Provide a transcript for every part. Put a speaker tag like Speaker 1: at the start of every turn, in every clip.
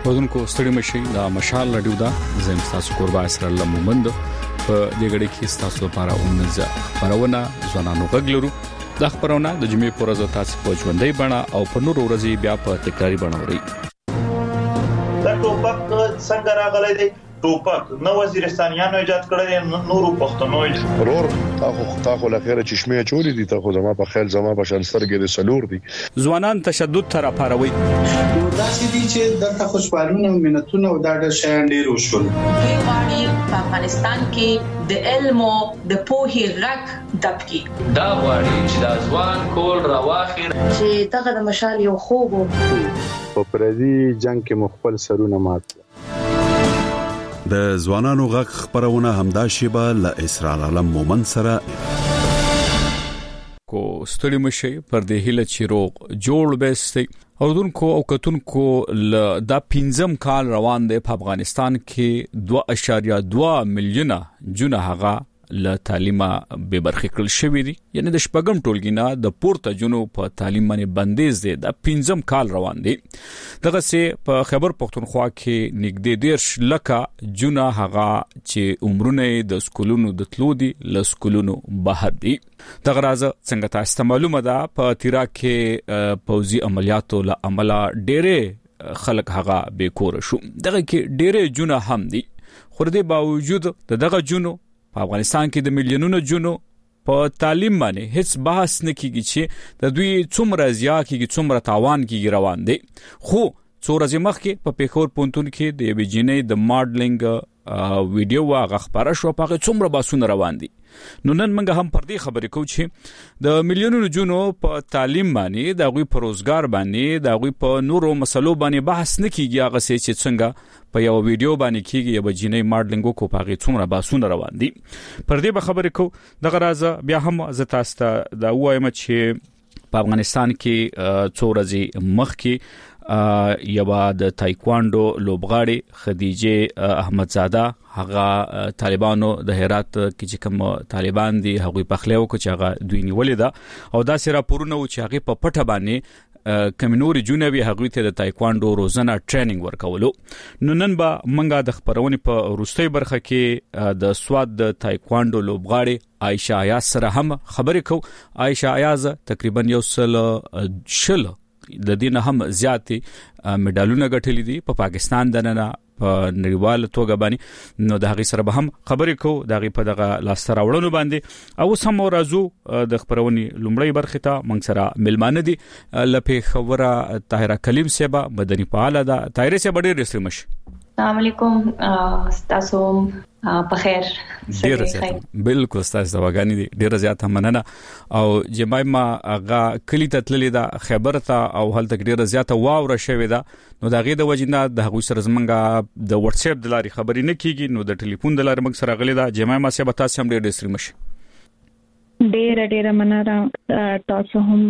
Speaker 1: اودونکو ستړي مشي دا مشال رادیو دا زم تاسو قربا اسر الله مومند په دې غړي کې تاسو لپاره اونځه خبرونه ځوانانو غږلرو د خبرونه د جمعې پر ورځ تاسو په ژوندۍ بڼه او په نور ورځې بیا په تکراری بڼه اورئ.
Speaker 2: دا ټوپک څنګه راغلی دی؟ ټوپک نو وزیرستانیانو ایجاد کړی، نورو پښتنو
Speaker 3: ورور تاخو لخيره چشمه چولې دي، تاخو زما په خیال زما په شانسترګې د سلور دي.
Speaker 1: ځوانان تشدد تر اپاروي
Speaker 4: دا چې دي چې د خوشحالونه منتونه او دا د شان ډیر وشول.
Speaker 5: دوی غواړي په افغانستان کې د علم او د پوهې غږ دبکي.
Speaker 6: دا غواړي چې د ځوان کول راواخیر
Speaker 5: چې دغه د مشال یو خوب
Speaker 4: په پردي جنگ کې مخبل سرونه مات.
Speaker 7: د ځوانانو غږ خبرونه همدا شیبه ل اسرار عالم مومن سره
Speaker 1: کو ستړي مشي پر دې هله چې روغ جوړ بهستي اودونکو او کتونکو ل دا 15 کال روان دی په افغانستان کې 2.2 میلیونه جون هغه ل تعلیمه به برخه کړل شوې دي، یعنی د شپږم ټولګینا د پورته جنو په تعلیم باندې بندیز دی د 15 کال روان دي. دغه سه په خبر پښتونخوا کې نګدې 10 لکه جون هغه چې عمرونه د سکولونو د تلو دي ل سکولونو بهر دي. دغه راز څنګه تاسو معلومه ده په تیرا کې پوزي عملیاتو له عمله ډېرې خلک هغه به کور شو. دغه کې ډېرې جون هم دي، خو دې باوجود دغه جونو په افغانستان کې د میلیونونو جنو په تعلیم باندې هیڅ بحث نه کیږي چې د دوی څومره زیات کیږي څومره تاوان کیږي روان دي. خو څو ورځې مخکې په پیښور پونتون کې د بجینې د ماډلینګ ویډیو واغ خبره شو په څومره باسونه روان دي. نو نن موږ هم پر دې خبرې کوو چې د میلیونونو جنو په تعلیم باندې د غوي پر روزګار باندې د غوي په نورو مسلو باندې بحث نه کیږي، هغه چې څنګه په یو ویډیو باندې کیږي یا بجینې ماډلینګ کو په څومره باسونه روان دي. پر دې به خبرې کوو. دغه راز بیا هم زتاسته دا وایم چې په افغانستان کې څو ورځې مخکې یو د تایکوانډو لوبغاړي خدیجه احمدزاده هغه طالبانو د هرات کې چې کوم طالبان دي هغه په خلیو کې چې هغه دوی نیولې ده او دا سره پورونه و چې هغه په پټه باندې کمنوري جنوبي هغه ته د تایکوانډو روزنه ټریننګ ورکولو. نو نن به منګه د خبرونې په روستۍ برخه کې د سواد د تایکوانډو لوبغاړي عائشه ایاز سره هم خبرې کوو. عائشه ایاز تقریبا یو سل د دین هم زیاتې میډالونه ګټلې دي په پاکستان دننه په نړیوال توګه باندې. نو د هغه سره به هم خبرې کوو د هغه په دغه لاس راوړنو باندې. او سم راځو د خبرونې لومړی برخه ته موږ سره ملمانه دي لپاره خبره طاهره کلیم سیبا مدني فعال ده. طاهره سیبا ډېر رسمي مش.
Speaker 8: السلام علیکم، تاسو په خیر؟
Speaker 1: ډیر زیات بالکل تاسو دواګانی دي ډیر زیات مننه. او جمایما هغه کلی ته تللی دا خبر ته او هلته ډیر زیات واوره شوې ده. نو دا غي د وجنه د هغه سره زمونږه د واتس اپ د لاري خبرې نه کیږي، نو د ټلیفون د لاري موږ سره غلي دا جمایما سیبا تاسو هم ډیر سری مش.
Speaker 9: ډیر مننه تاسو هم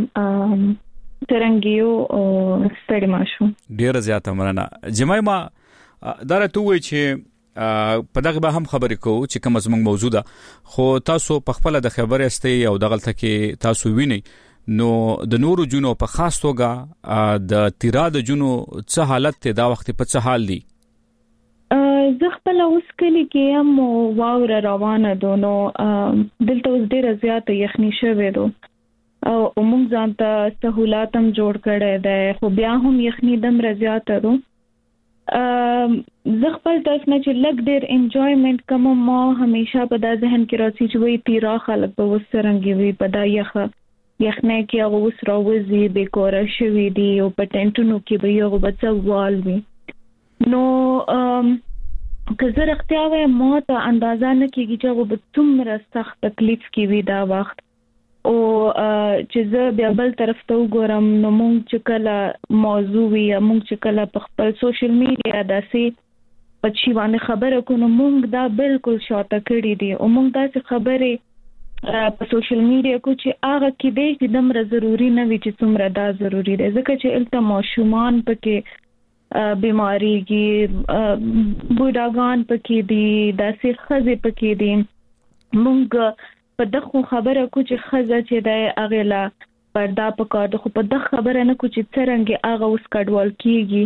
Speaker 9: ترنګیو او ستړي ماشو.
Speaker 1: ډیر زیات مننه جمایما. دا راته وای چې په دغه به هم خبرې کوو چې کوم زموږ موضوع ده، خو تاسو په خپل د خبرې استي او دغه کې تاسو ویني نو د نورو جنو په خاص توګه د تیرا د جنو څه حالت ته دا وخت په څه حال دي؟
Speaker 9: زه خپل اوس کلی کې هم واوره روانه ده، نو دلته اوس ډیره زیاته یخني شوې ده او موږ ځان ته سہولات هم جوړ کړی دی، خو بیا هم یخني دمره زیاته ده. زه خپل تاسو نه چې لګ ډیر انجوایمنت کوم، ما همیشه په دا ذهن کې راځي چې وی تیرا خلک به وسرنګي وي په دا یخنه کې هغه وس راوځي به کور شوي دي او په ټینټونو کې به یو بچوال وي. نو که زه رښتیا وایم ما ته اندازه نه کېږي چې هغه به څومره سخت تکلیف کې وي دا وخت. او چې زه بیا بل طرف ته وګورم نو موږ چې کله موضوع وي موږ چې کله په خپل سوشل میډیا داسې پچی باندې خبره کوو موږ دا بالکل شاته کړی دي او موږ داسې خبرې په سوشل میډیا کو چې هغه کې دې دمره ضروری نه وي چې څومره دا ضروری دی، ځکه چې الته ماشومان پکې بیماریږي، بوډاګان پکې دي، داسې ښځې پکې دي. موږ په دغه خبره کو چې خزه چې د اغلا پردا پکار د خو په دغه خبره نه کو چې څنګه هغه اوس کډوال کیږي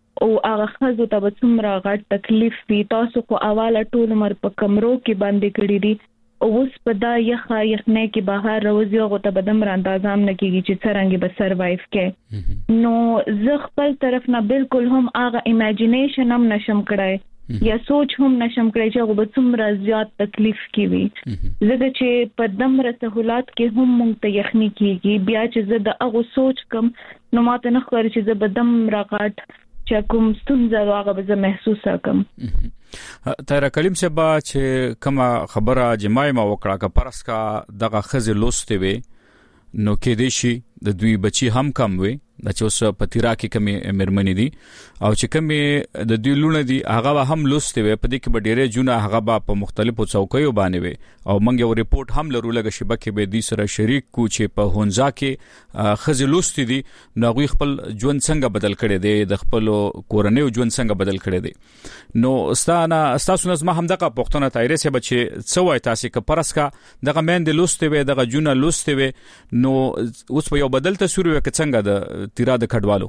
Speaker 9: او هغه خزو ته به څومره غټ تکلیف وي. تاسو خو اواله ټول عمر په کمرو کې باندې کړی دي او اوس په دا یخنه کې بهر روزي او ته بدم را اندازام نه کیږي چې څنګه به سروایو کې. نو زه خپل طرف نه بالکل هم هغه ایمیجینیشن هم نشم کړای یا سوچ هم نشم کړی چې هغه به څومره زیات تکلیف کوي. زه چې په دمره سہولات کې هم مونږ ته یخني کیږي بیا چې زه د هغه سوچ کم نو ماته نه ښکاري چې زه به دم راغټ چې کوم ستونزه هغه به زه محسوسه کم.
Speaker 1: طاهره کلیم صاحب چې کومه خبره جماعي ما وکړه ک پرسکا دغه خزه لوستې وي نو کې دې شي د دوی بچي هم کم وي د چې اوس په تیرا کې کمی مرمنې دي او چې کمی د دوی لونه دي هغه هم لوستې وي په دې کې به ډېرې جونه هغه په مختلفو څوکیو باندې وي او موږ یو ریپورت هم لرو لګ شبکې به دې سره شریک کو چې په هونځا کې خزه لوستې دي نو غوي خپل ژوند څنګه بدل کړي دي د خپل کورنۍ ژوند څنګه بدل کړي دي. نو استاسو نظم هم دغه پښتنه تایره سه بچي څو وای تاسو ک پرسکا دغه مند لوستې وي دغه جونه لوستې وي نو اوس په یو بدل تصویر وي ک څنګه د تیرا د کډوالو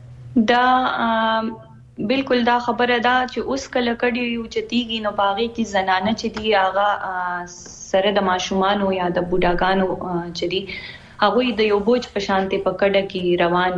Speaker 8: دا بالکل دا خبره ده چې اوس کله کډي یو چتیږي نو باغی کی زنانه چې دی هغه سره د ماشومان او یا د بوډاګانو چې دی هغه د یو بوج په شانته په کډه کې روان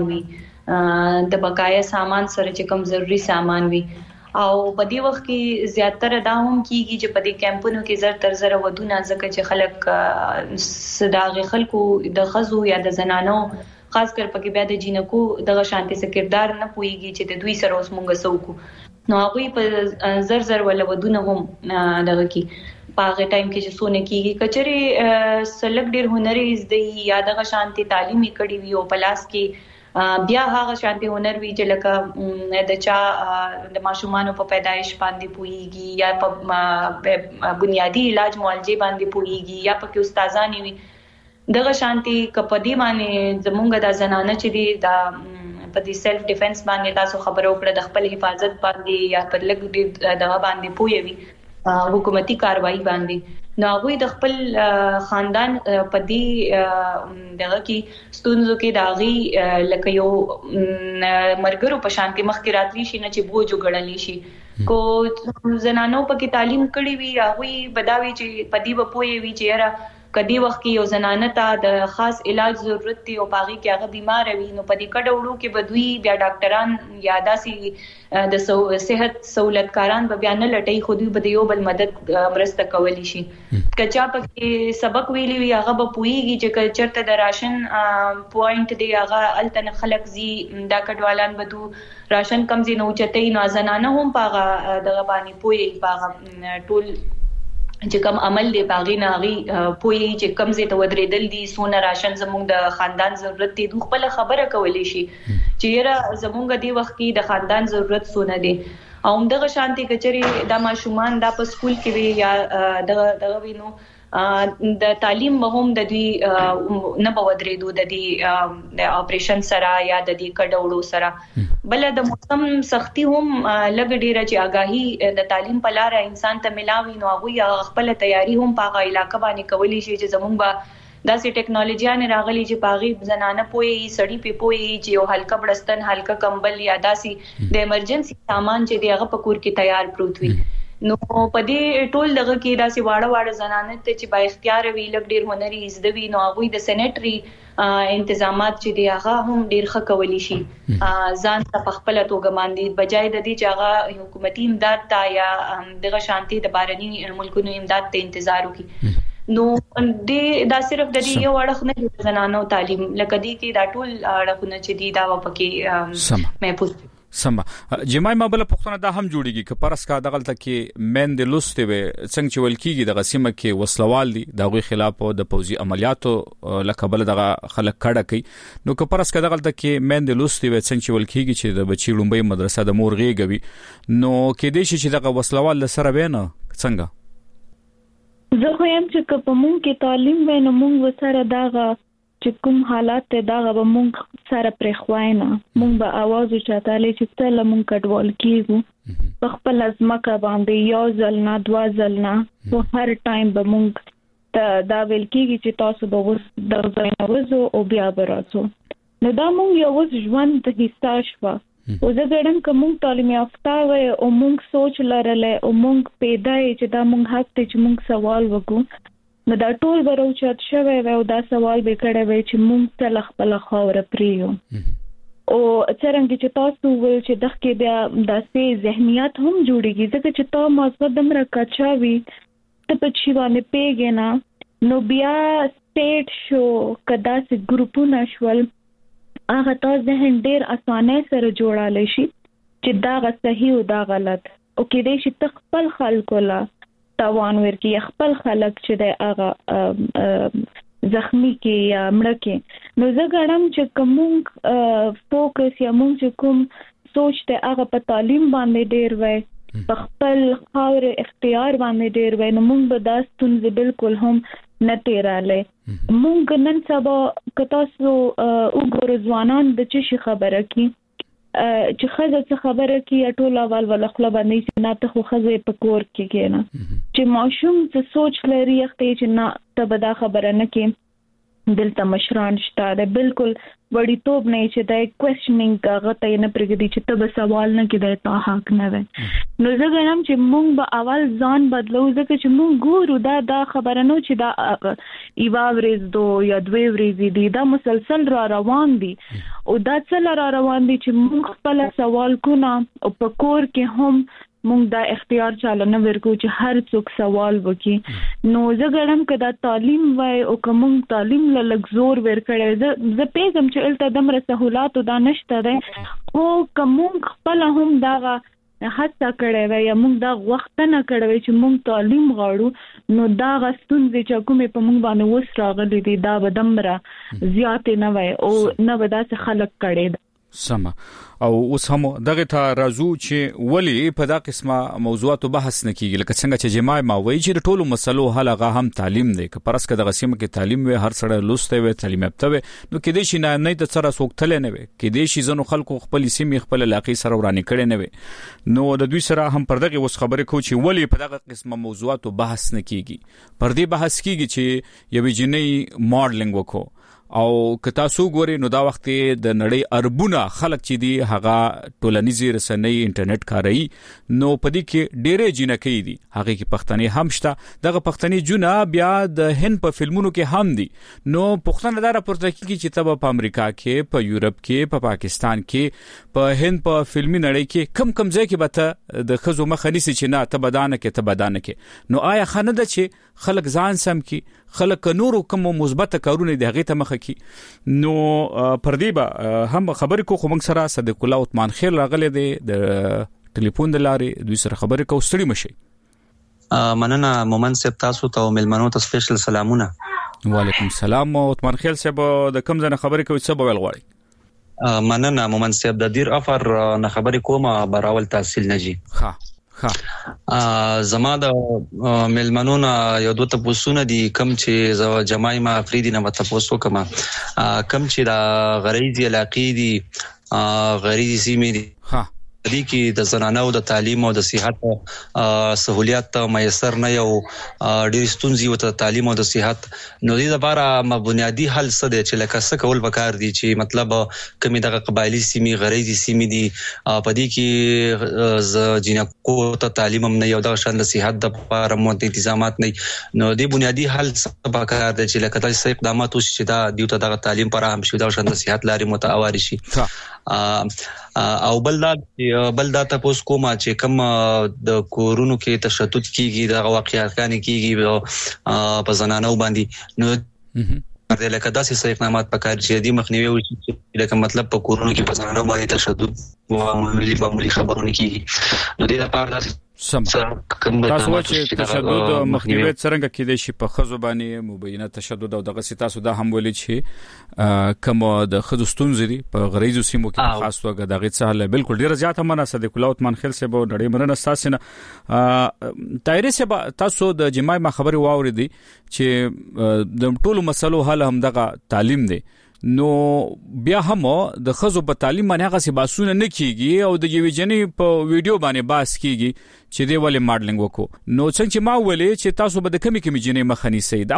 Speaker 8: وي د بقایا سامان سره چې کوم ضروری سامان وي او په دې وخت کې زیاتره دا هم کیږي چې په دې کیمپونو کې زر تر زر ودونه ځکه چې خلک صداغه خلکو د خزو یا د زنانو خاص کر پکې بیا د جینکو دغه شانتي سره کردار نه پويږي چې د دوی سره اوس مونږ سوکو نو هغه په زر زر ولا ودونه هم دغه کې پاغه ټایم کې چې سونه کیږي کچري سلګ ډیر هنري زده یا دغه شانتي تعلیمي کړي وي او پلاس کې بیا هغه شانتي هنر وی چې لکه د چا د ماشومان په پیدایش باندې پويږي یا په بنیادی علاج معالجه باندې پويږي یا په کې استادانی وي دغه شانتي کپدی باندې زمونږ د زنانه چې دی دا په دې سیلف ډیفنس باندې تاسو خبرو کړه د خپل حفاظت باندې یا پر لګ دغه باندې پوي حکومتي کاروایی باندې نو هغه د خپل خاندان په دې دغه کې ستونزو کې داغي لکه یو مرګرو په شانتي مخکې راتلی شي نه چې بوج وګړلی شي کو زنانو په کې تعلیم کړي وي هغه بداوي چې پدی و پوي وي چې را کدی وخت کې یو زنانه ته د خاص علاج ضرورت دی او پاغي کې هغه بیمار وي نو پدی کډوړو کې بدوي بیا ډاکټران یا داسي د صحت سہولتکاران به بیان لټي خو دوی به یو بل مدد مرسته کولی شي کچا پکې سبق ویلی وی هغه به پويږي چې چرته د راشن پوینټ دی هغه التن خلق زی دا کډوالان بدو راشن کم زی نو چته نو زنانه هم پاغه دغه باندې پوي پاغه ټول چې کوم عمل دی باغی ناغي پوي چې کم زی ته ودرېدل دي سونه راشن زموږ د خاندان ضرورت دی دوه خپل خبره کولی شي چې را زموږ دی وخت کې د خاندان ضرورت سونه دي او دغه شانتي کچري د ماشومان د په سکول کې وی یا دغه وینو د تعلیم مهم د دوی نه بودرېدو د دې اپریشن سره یا د دې کډوړو سره بل د موسم سختي هم لګ ډیره چې آگاهي د تعلیم په لار انسان ته ملاوي نو هغه خپل تیاری هم په علاقې باندې کولی شي چې زمونږ به داسې ټیکنالوژي راغلي چې پاغي زنانه پوي سړی په پوي چې یو هلکا بړستن هلکا کمبل یا داسې د ایمرجنسي سامان چې دیغه په کور کې تیار پروت وي نو په دې ټول دغه کې داسې واړه زنانه ته چې با اختیار وی لګ ډیر هنري زدوی نو هغه د سېنټري انتظامات چې دی هغه هم ډیر ښه کولی شي ځان ته خپل توګه باندې بجای د دې چې هغه حکومتي امداد تا یا دغه شانتي د بارني ملکونو امداد ته انتظار وکړي نو دا صرف د دې یو اړخ نه زنانو تعلیم لکه دې کې دا ټول اړخونه چې دی دا وپکې محفوظ
Speaker 1: سم جماعي مابل پښتنه دا هم جوړیږي ک پرسکا دغلت کې مند لوستي وي څنګه چې ولکیږي د غسیمه کې وسلوال دي دغه خلاف د پوزي عملیاتو لکبل دغه خلک کړه کوي نو ک پرسکا دغلت کې مند لوستي وي څنګه چې ولکیږي چې د بچی لومبي مدرسه د مور غيږوي نو کې دې شي چې دغه وسلوال سره وینه څنګه
Speaker 9: زه خو يم چې په مونږ کې تعلیم وینم مونږ وسره داغه چې کوم حالات ته داغه به مونږ سره پرخواینه مونږ به आवाज چاتاله چې تل مونږ کډوال کیږو په خپل ازمکه باندې یو ځل نه دوا ځل نه په هر ټایم به مونږ دا ویل کیږي چې تاسو به وس د ځای نه وځو او بیا به راځو نو دا مونږ یو ژوند د حصہ شو او زه ګړم کوم تعلیم یافته وي او موږ سوچ لرله او موږ پیدا چې دا موږ حق ته چې موږ سوال وکړو نو دا ټول بروچت شوی او دا سوال به کړی وي چې موږ تل خپل خاور پریو او څنګه چې تاسو ول چې دغه بیا داسې ذهنیت هم جوړیږي ځکه چې تا مازغه دمر کچاوي ته په چی باندې پیګنا نو بیا سټیټ شو کدا سي ګروپونه شول هغه تاسو ذهن ډیر اسانه سره جوړالی شي چې دا صحیح او دا غلط او کې دې چې خپل خلکو لا توان ورکی خپل خلک چې د هغه زخمی کې یا مړ کې نو زه ګڼم چې کوم فوکس یا موږ چې کوم سوچ ته هغه په تعلیم باندې ډیر وای په خپل خاور اختیار باندې ډیر وای نو موږ به دا ستونزې بالکل هم نه تیراله موږ نن سبا کتا سو وګورو ځوانان د چی خبره کی چې خزه څه خبره کی ټول اول ول خپل باندې چې نه ته خو خزه په کور کې کېنا چې ماشوم څه سوچ لري اخته چې نه ته به دا خبره نه کې دلته مشران شته ده بالکل وړي توپ نه چې دا کوېسچنینګ هغه ته نه پرګدي چې ته به سوال نه کې دا ته حق نه وي نو زه غواړم چې موږ به اول ځان بدلو ځکه چې موږ ګورو دا خبره نو چې دا ایوا ورځ دو یا دوی ورځې دي دا مسلسل را روان دي او دا څل را روان دي چې موږ خپل سوال کو نه او په کور کې هم موږ دا اختیار چاله نه ورکو چې هر څوک سوال وکړي نو زه ګڼم چې دا تعلیم وای او کوم تعلیم لږ زور ورکړي زه پیغام چې الته دمر سہولات دا نشته ده او کوم خپل هم دا هڅه کړې وای یا موږ دا وخت نه کړو چې موږ تعلیم غواړو نو دا غستونځ چې کومه په موږ باندې وس راغلي دي دا بدمره زیات نه وای او نه ودا څه خلق کړي
Speaker 1: سما او اوس هم دغه ته راځو چې ولی په دا قسمه موضوعاتو بحث نه کیږي لکه څنګه چې جماع ما وایي چې ټولو مسلو حل هغه هم تعلیم دی که پرسکه د غسیمه کې تعلیم وي هر سره لوسته وي تعلیم یافته وي نو کې دې شي نه د سره سوکتل نه وي کې دې شي زنو خلکو خپل سیمه خپل علاقې سره ورانه کړي نه وي نو د دوی سره هم پر دغه وس خبره کو چې ولی په دغه قسمه موضوعاتو بحث نه کیږي پر دې بحث کیږي چې یوه جنۍ ماډلینګ وکړو او کتا سو ګوري نو دا وخت د نړۍ اربونه خلک چې دی هغه ټولنیزي رسنۍ انټرنیټ کاروي نو پدې کې ډېرې جنکې دي هغه کې پښتني هم شته دغه پښتني جونه بیا د هند په فلمونو کې هم دي نو پښتنه دار پورته کیږي چې تب په امریکا کې په یورپ کې په پاکستان کې په هند په فلمي نړۍ کې کم ځای کې به د خزو مخنيسي چې نه تبدانه کې نو آیا خنه ده چې خلک ځان سم کې خلک نورو کوم مثبت کارونه دی هغه ته مخه کی نو پردیبا هم خبرې کو خو موږ سره صدیق الله عثمان خیر راغله د ټلیفون د لارې دوی سره خبرې کو ستړي مشي
Speaker 10: مننه مومن صاحب تاسو ته ملمنو ته سپیشل سلامونه
Speaker 1: وعلیکم السلام عثمان خیر صاحب د کوم ځای خبرې کوي څه بول غواړي
Speaker 10: مننه مومن صاحب د دیر افر نه خبرې کومه براول تحصیل نجی زما د ملمنونه یو دوه تاسو دي کم چې جماعي ما افریدي نه تاسو کما کم چې دا غریزي علاقې دي غریزي سیمې دي دي کې د زنانو د تعلیم او د صحت سہولیات میسر نه یو ډېر ستونزې وته تعلیم او د صحت نو دې لپاره بنیادی حل څه دی چې لکه څه کول وکړ دي چې مطلب کمی دغه قبایلی سیمې غریزي سیمې دي په دې کې جنکو ته تعلیم هم نه یو د شان د صحت د لپاره مو تنظیمات نه نو دې بنیادی حل څه وکړ دي چې لکه تاسو اقدامات وشي چې دا دیوته دغه تعلیم پر هم شي د شان د صحت لاري متعاوري شي او بل دا تاسو کومه چې کوم د کورونو کې تشدد کیږي د واقعیت کیږي په زنانو باندې نو لکه داسې اقدامات پکار چې د مخنیوي وشي لکه مطلب په کورونو کې په زنانو باندې تشدد او معمولی خبرونه کیږي نو د لپاره
Speaker 1: سم تاسو چې تشدد مخنیوي څنګه کېدای شي په خزو باندې مبینه تشدد او دغه تاسو دا هم ولې چې کوم د خزو ستونزې په غریزو سیمو کې خاص توګه دغه څه بالکل ډیره زیاته منه صدیق الله عثمان خیل صاحب نړۍ مننه تاسو نه تایری صاحب تاسو د جماعي ما خبري واوریدي چې د ټولو مسلو حل هم دغه تعلیم دی نو بیا هم د خزو په تعلیم باندې هغه څه باسونه نه کیږي او د یوې جنې په ویډیو باندې باس کیږي چې دی ولې ماډلینګ وکړو نو څنګه چې ما ولې چې تاسو به د کمی جنې مخنی سي دا خو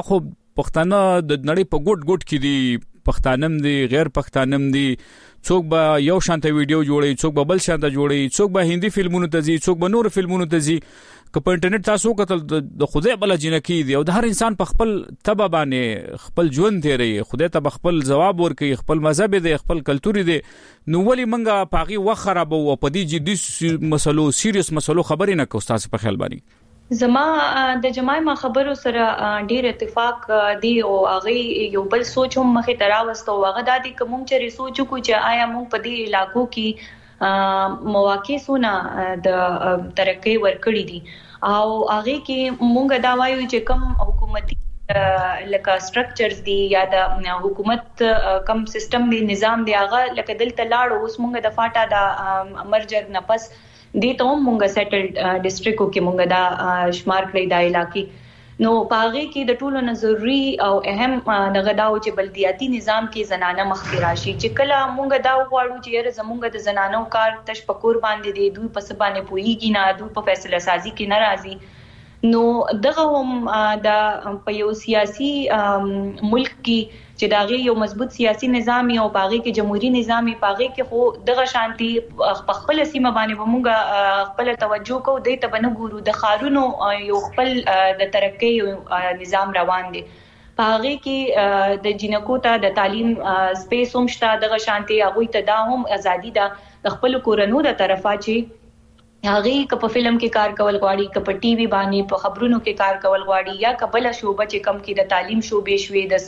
Speaker 1: پښتانه د نړۍ په ګډ کې دي، پښتانم دي، غیر پښتانم دي، څوک به یو شانته ویډیو جوړي، څوک به بل شانته جوړي، څوک به هندي فلمونو ته ځي، څوک به نور فلمونو ته ځي. که په انټرنیټ تاسو کتل د خدای بل جنکی دی او د هر انسان په خپل تبه باندې خپل ژوند تیری، خدای ته خپل جواب ورکړي، خپل مذهب دی، خپل کلچر دی، نو ولی منګه پاغي وخت خراب او په دې جدي مسلو سیریس مسلو خبرې نه کو تاسو په خیال باندې؟
Speaker 8: زما د جماعي خبرو سره ډیر اتفاق دی او هغه یو بل سوچ هم مخه تراوستو. هغه د دې کوم چې سوچ کو چې آیا موږ په دې علاقو کې مواقع سونه د ترقی ورکړی دي او هغه کې مونږ دا وایو چې کم حکومتي لکه سټرکچرز دي یا د حکومت کم سیستم دی، نظام دی، هغه لکه دلته لاړو اوس مونږ د فاټا د مرجر نه پس دي ته مونږ سیټلډ ډیسټریکټ کې مونږ دا شمار کړی د علاقې. نو پاغه کې د ټولو نه ضروری او اهم دغه داو چې بلدیاتي نظام کې زنانه مخکې راشي، چې کله مونږ دا وغواړو چې زمونږ د زنانو کار تشپکور باندې دی، دوی په سبانه پويږي نه، دوی په فیصله سازي کې ناراضي، نو دغه هم د په یو سیاسي ملک کې چې داغه یو مضبوط سیاسي نظام او باغی کې جمهوریت نظامي باغی کې خو دغه شانتي خپل سیمه باندې بمونګه خپل توجه کو دی ته بنه ګورو د خارونو یو خپل د ترقی نظام روان دي. باغی کې د جنکو ته د تعلیم سپیس هم شته، دغه شانتي هغه ته دا هم ازادي ده د خپل کورنو د طرفه چې هغه ک په فلم کې کار کول غواړي، ک په ټي وي باندې په خبرونو کې کار کول غواړي، یا کبل شوبه چې کم کې د تعلیم شوبې شوي د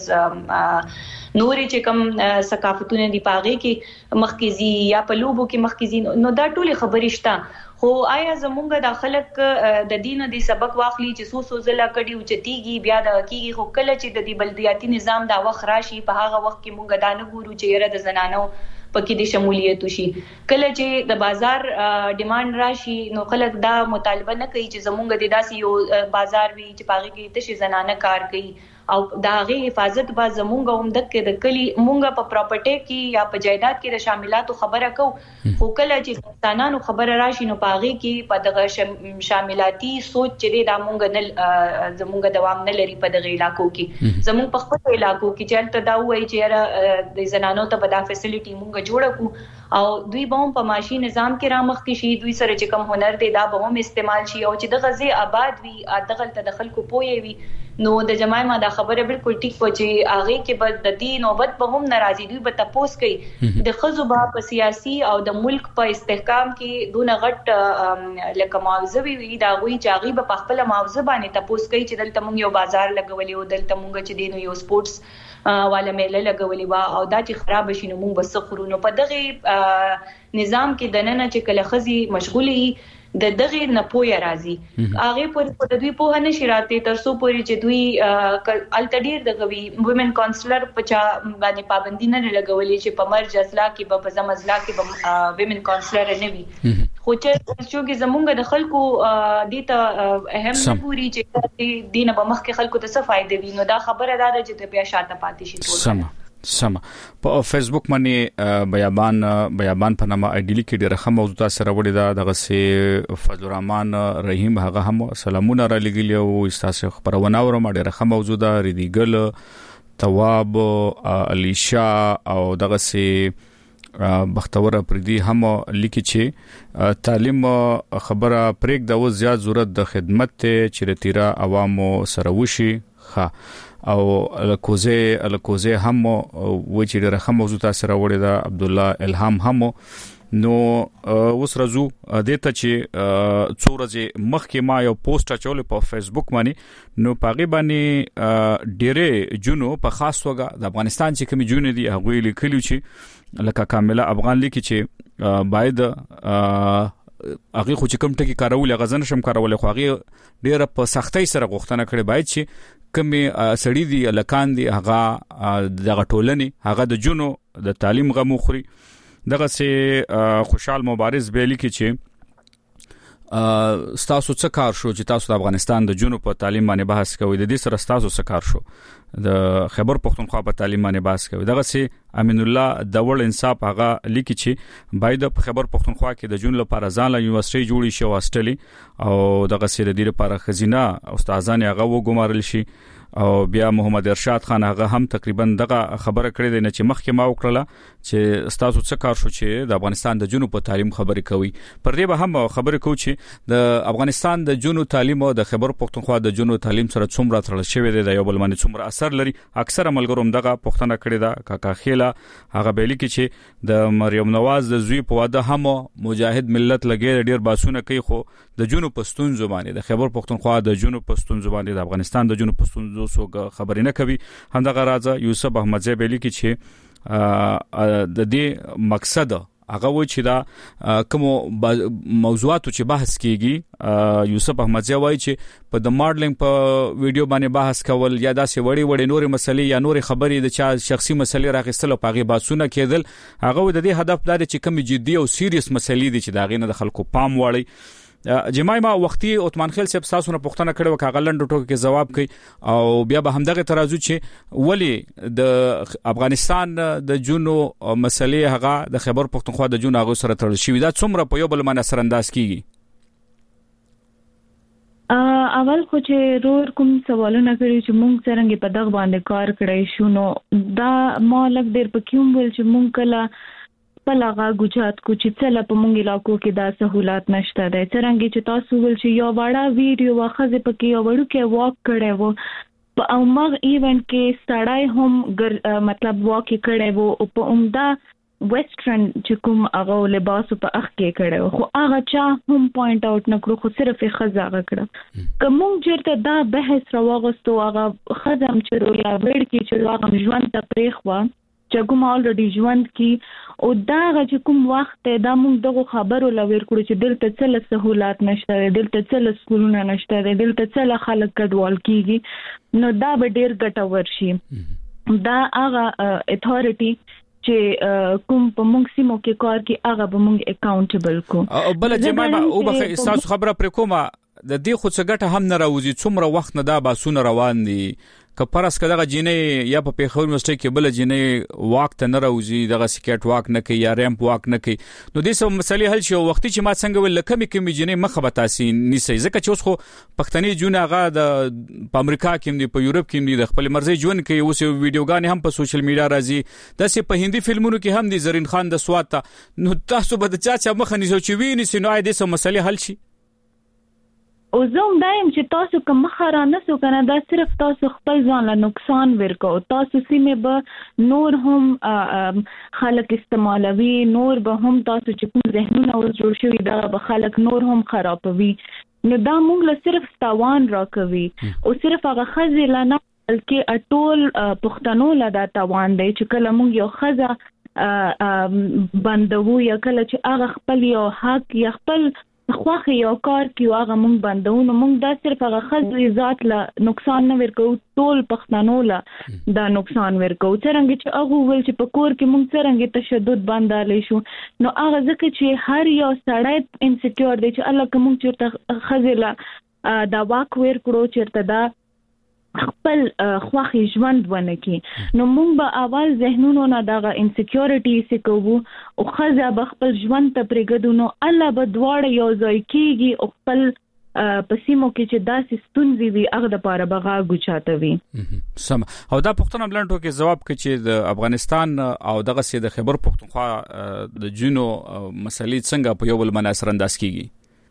Speaker 8: نورې چې کم ثقافتونه دی پاغه کې مخکزي یا په لوبو کې مخکزي، نو دا ټول خبرې شته. خو آیا زمونږ د خلک د دین دی سبق واخلي چې سو زله کډي او چتيږي بیا د کیږي، خو کله چې د دې بلدیاتي نظام دا وخت راشي په هغه وخت کې مونږ دا نه ګورو چې یره د زنانو پکې د شمولیت وشي. کله چې د بازار ډیماند راشي نو خلک دا مطالبه نه کوي چې زمونږ د داسې یو بازار وي چې پاغه کې تشي زنانه کار کوي او دا غي حفاظت با زمونږ هم د کلی مونږ په پراپرټي کې یا په جایداد کې د شاملاتو خبره کو، خو کله چې انسانانو خبره راشي نو پاغه کې په دغه شاملاتي سوچ چې دا مونږ نه زمونږ دوام نه لري په دغه علاقو کې. زمونږ په خپل علاقو کې چې تل دا وایي چې د زنانو ته په دا فیسیلیټي مونږ جوړ کو او دوی به هم په معاشي نظام کې رامخ کې شي، دوی سره چې کم هنر دی دا به هم استعمال شي او چې دغه ځای آباد وي دغه تدخل کو پوي وي. نو د جماعي ما دا خبره بالکل ټیک و چې هغه کې به د دین او بد به هم ناراضي، دوی به تاسو کوي د خزو په سیاسي او د ملک په استحکام کې دونه غټ لکه معاوضه وی دا غوي چې هغه په خپل معاوضه باندې تاسو کوي چې دلته مونږ یو بازار لګولې او دلته مونږ چې دین یو سپورتس والا میله لګولې وا او دا چې خراب شي نو مونږ بس خورونو په دغه نظام کې دننه چې کله خزي مشغولي د دغه نه پوي راځي هغه پر د دوی په نشي راته ترسو پوری چې دوی الټډیر د غوي وومن کونسلر په چا باندې پابندي نه لګولې چې په مرج اصلاح کې په زمزلا کې په وومن کونسلر نه وي، خو چې زمونږ د خلکو دته اهم پوری چې دینه په مخ کې خلکو ته څه فائدې وي، نو دا خبره ده چې بیا شاته پاتې شي.
Speaker 1: سم په فیسبوک باندې بیابان په نامه ایډیلی کې ډیره خمه موضوع سره وړي دا دغه سي فضل الرحمن رحیم هغه هم سلامونه را لګیلی او استاسو خبرونه ورم ډیره خمه موضوع دا ریدیګل تواب الیشا او دغه سي بختور پردي هم لیکي چې تعلیم خبره پرېګ د زیات ضرورت د خدمت ته چیرتیرا عوامو سره وشي او الکوزه هم و چې ډېر خمه موضوع سره وړي دا عبد الله الهام هم نو اوس رزو دته چې څورځه مخکې ما یو پوسټ اچول په فیسبوک باندې نو پاغي باندې ډېر جنو په خاص توګه د افغانستان چې کوم جون دي هغه لیکلو چې لکه کامله افغان لیکي چې باید هغه خو چې کوم ټکی کارول غزن شم کارول خو هغه ډېر په سختۍ سره غوښتنه کړې باید چې کمی سړی دی لکان دی هغه د غټولنې هغه د جنو د تعلیم غمو خوري. دغه سي خوشحال مبارز بیلی کې چې ستاسو څه کار شو چې تاسو د افغانستان د جنو په تعلیم باندې بحث کوئ، د دې سره ستاسو څه کار شو د خیبر پختونخوا په تعلیم باندې بحث کوي. دغه سي امین الله دول انصاف هغه لیکي چې باید په خبر پښتونخوا کې د جون لپاره ځان له یونیورسيټي جوړی شو واستلی او د غسیل دی لپاره خزینه استادان هغه وګمارل شي او بیا محمد ارشاد خان هغه هم تقریبا دغه خبره کړې ده چې مخکې ما وکړه چې تاسو څه کار شو چې د افغانستان د جنوب په تعلیم خبرې کوي پر دې به هم خبرې کوو چې د افغانستان د جنوب تعلیم او د خبر پښتونخوا د جنوب تعلیم سره څومره تړل شوی دی د یو بل باندې څومره اثر لري اکثره ملګروم دغه پښتنه کړې ده کاکا خیلا هغه بیل کې چې د مریم نواز د زوی په واده هم مجاهد ملت لګي ډیر باسونه کوي خو د جنوب پښتون زبانه د خبر پښتونخوا د جنوب پښتون زبانه د افغانستان د جنوب پښتون څوک خبرې نه کوي همدغه راځه یوسف احمدزی بیلی کې چې د دې مقصد هغه و چې دا کوم موضوعاتو چې بحث کیږي یوسف احمدزی وایي چې په د ماډلینګ په ویډیو باندې بحث کول یا داسې وړي نورې مسلې یا نورې خبرې د چا شخصي مسلې راغستل او پاغي باسونه کېدل هغه د دې هدف دا چې کوم جدي او سیریس مسلې دي چې دا غینه د خلکو پام واړي جمعي ما وختي عثمان خیل صاحب تاسو نه پوښتنه کړې و کاغلند ټوکو کې جواب کړي او بیا به همدغه ترازو چې ولی د افغانستان د جنو مسلې هغه د خبر پښتونخوا د جنو هغه سره تړل شوی دا څومره په یو بل باندې اثر انداز کیږي
Speaker 9: اول خو چې رور کوم سوالونه کړی چې مونږ څنګه په دغه باندې کار کړی شو نو دا مالک ډیر پکې ول چې مونږ کله پلاغه ګوجات کو چې څل په مونږ علاقو کې دا سہولات نشته ده څنګه چې تاسو ول چې یو واړه ویډیو واخذ پکې یو وړو کې واک کړي وو په اومغ ایونت کې سړای هم مطلب واک کړي وو او په عمده ویسټرن چې کوم هغه لباس په اخ کې کړي خو هغه چا هم پوینټ اوټ نکړو خو صرف خزاغه کړه کوم چیرته دا بحث راوغستو هغه خزم چې یا وړ کې چې هغه ژوند ته پریخوا چې کوم الریډي ژوند کې او دا چې کوم وخت دا موږ دغه خبرو لور کړو چې دلته څه سہولات نشته دلته څه سکولونه نشته دلته څه خلک کډوال کیږي نو دا به ډیر ګټور شي دا هغه اتھارټي چې کوم په موږ سیمو کې کار کوي هغه به موږ اکاونټیبل کو
Speaker 1: او بل جماعه او به تاسو خبره پر کومه د دې خو څه ګټه هم نه راوځي څومره وخت نه دا باسونه روان دي کپرس کداغه جینې یا په پیښور یونیورسيټي کې بل جینې واک ته نه راوځي دغه سکیټ واک نه کوي یا ریمپ واک نه کوي نو دې سم مسلې حل شي وختي چې ما څنګه ول کمی جینې مخه به تاسو نیسي ځکه چې اوس خو پښتني جون هغه د امریکا کې دی په یورپ کې دی د خپل مرزي جون کوي اوس ویډیوګان هم په سوشل میډیا راځي د سه په هندي فلمونو کې هم دی زرین خان د سوات نو تاسو به د چا مخه نیسو چې ویني سينو اې دې سم مسلې حل شي
Speaker 9: او زوم دایم چې تاسو کوم خره نه سو کنه دا صرف تاسو خپل ځان له نقصان ورکو تاسو سیمه به نور هم خلک استعمالوي نور به هم تاسو چې کوم ذهنونه او جوړ شوی دا به خلک نور هم خرابوي نو دا موږ له صرف تاوان راکوي او صرف هغه خزه نه بلکې اټول پښتنو له دا تاوان دی چې کله موږ یو خزه بندو یا کله چې هغه خپل یو حق یا خپل خوخه یو کار کیو هغه مونږ بندونه مونږ دا صرف هغه خزي ذات له نقصان نه ورکو ټول پښتنو له دا نقصان ورکو څنګه چې هغه ول چې په کور کې مونږ څنګه تشدد باندې شو نو هغه ځکه چې هر یو سړی انسیکیور دی چې الله کوم چیرته خزي له دا واک ورکړو چیرته دا خپل خوخي ژوند ونکي نو مونږ به اول ذهنونو نه دغه انسیکیورټي سکوو او خزه به خپل ژوند ته پرېږدو نو الله به دواړه یو ځای کیږي او خپل پسیمو کې چې داسې ستونزې وي هغه د پاره بغا ګوچاتوي
Speaker 1: سم او دا پښتون بلنټو کې جواب کوي چې د افغانستان او دغه سي د خبر پښتونخوا د جنو مسلې څنګه په یو بل باندې اثر انداز کیږي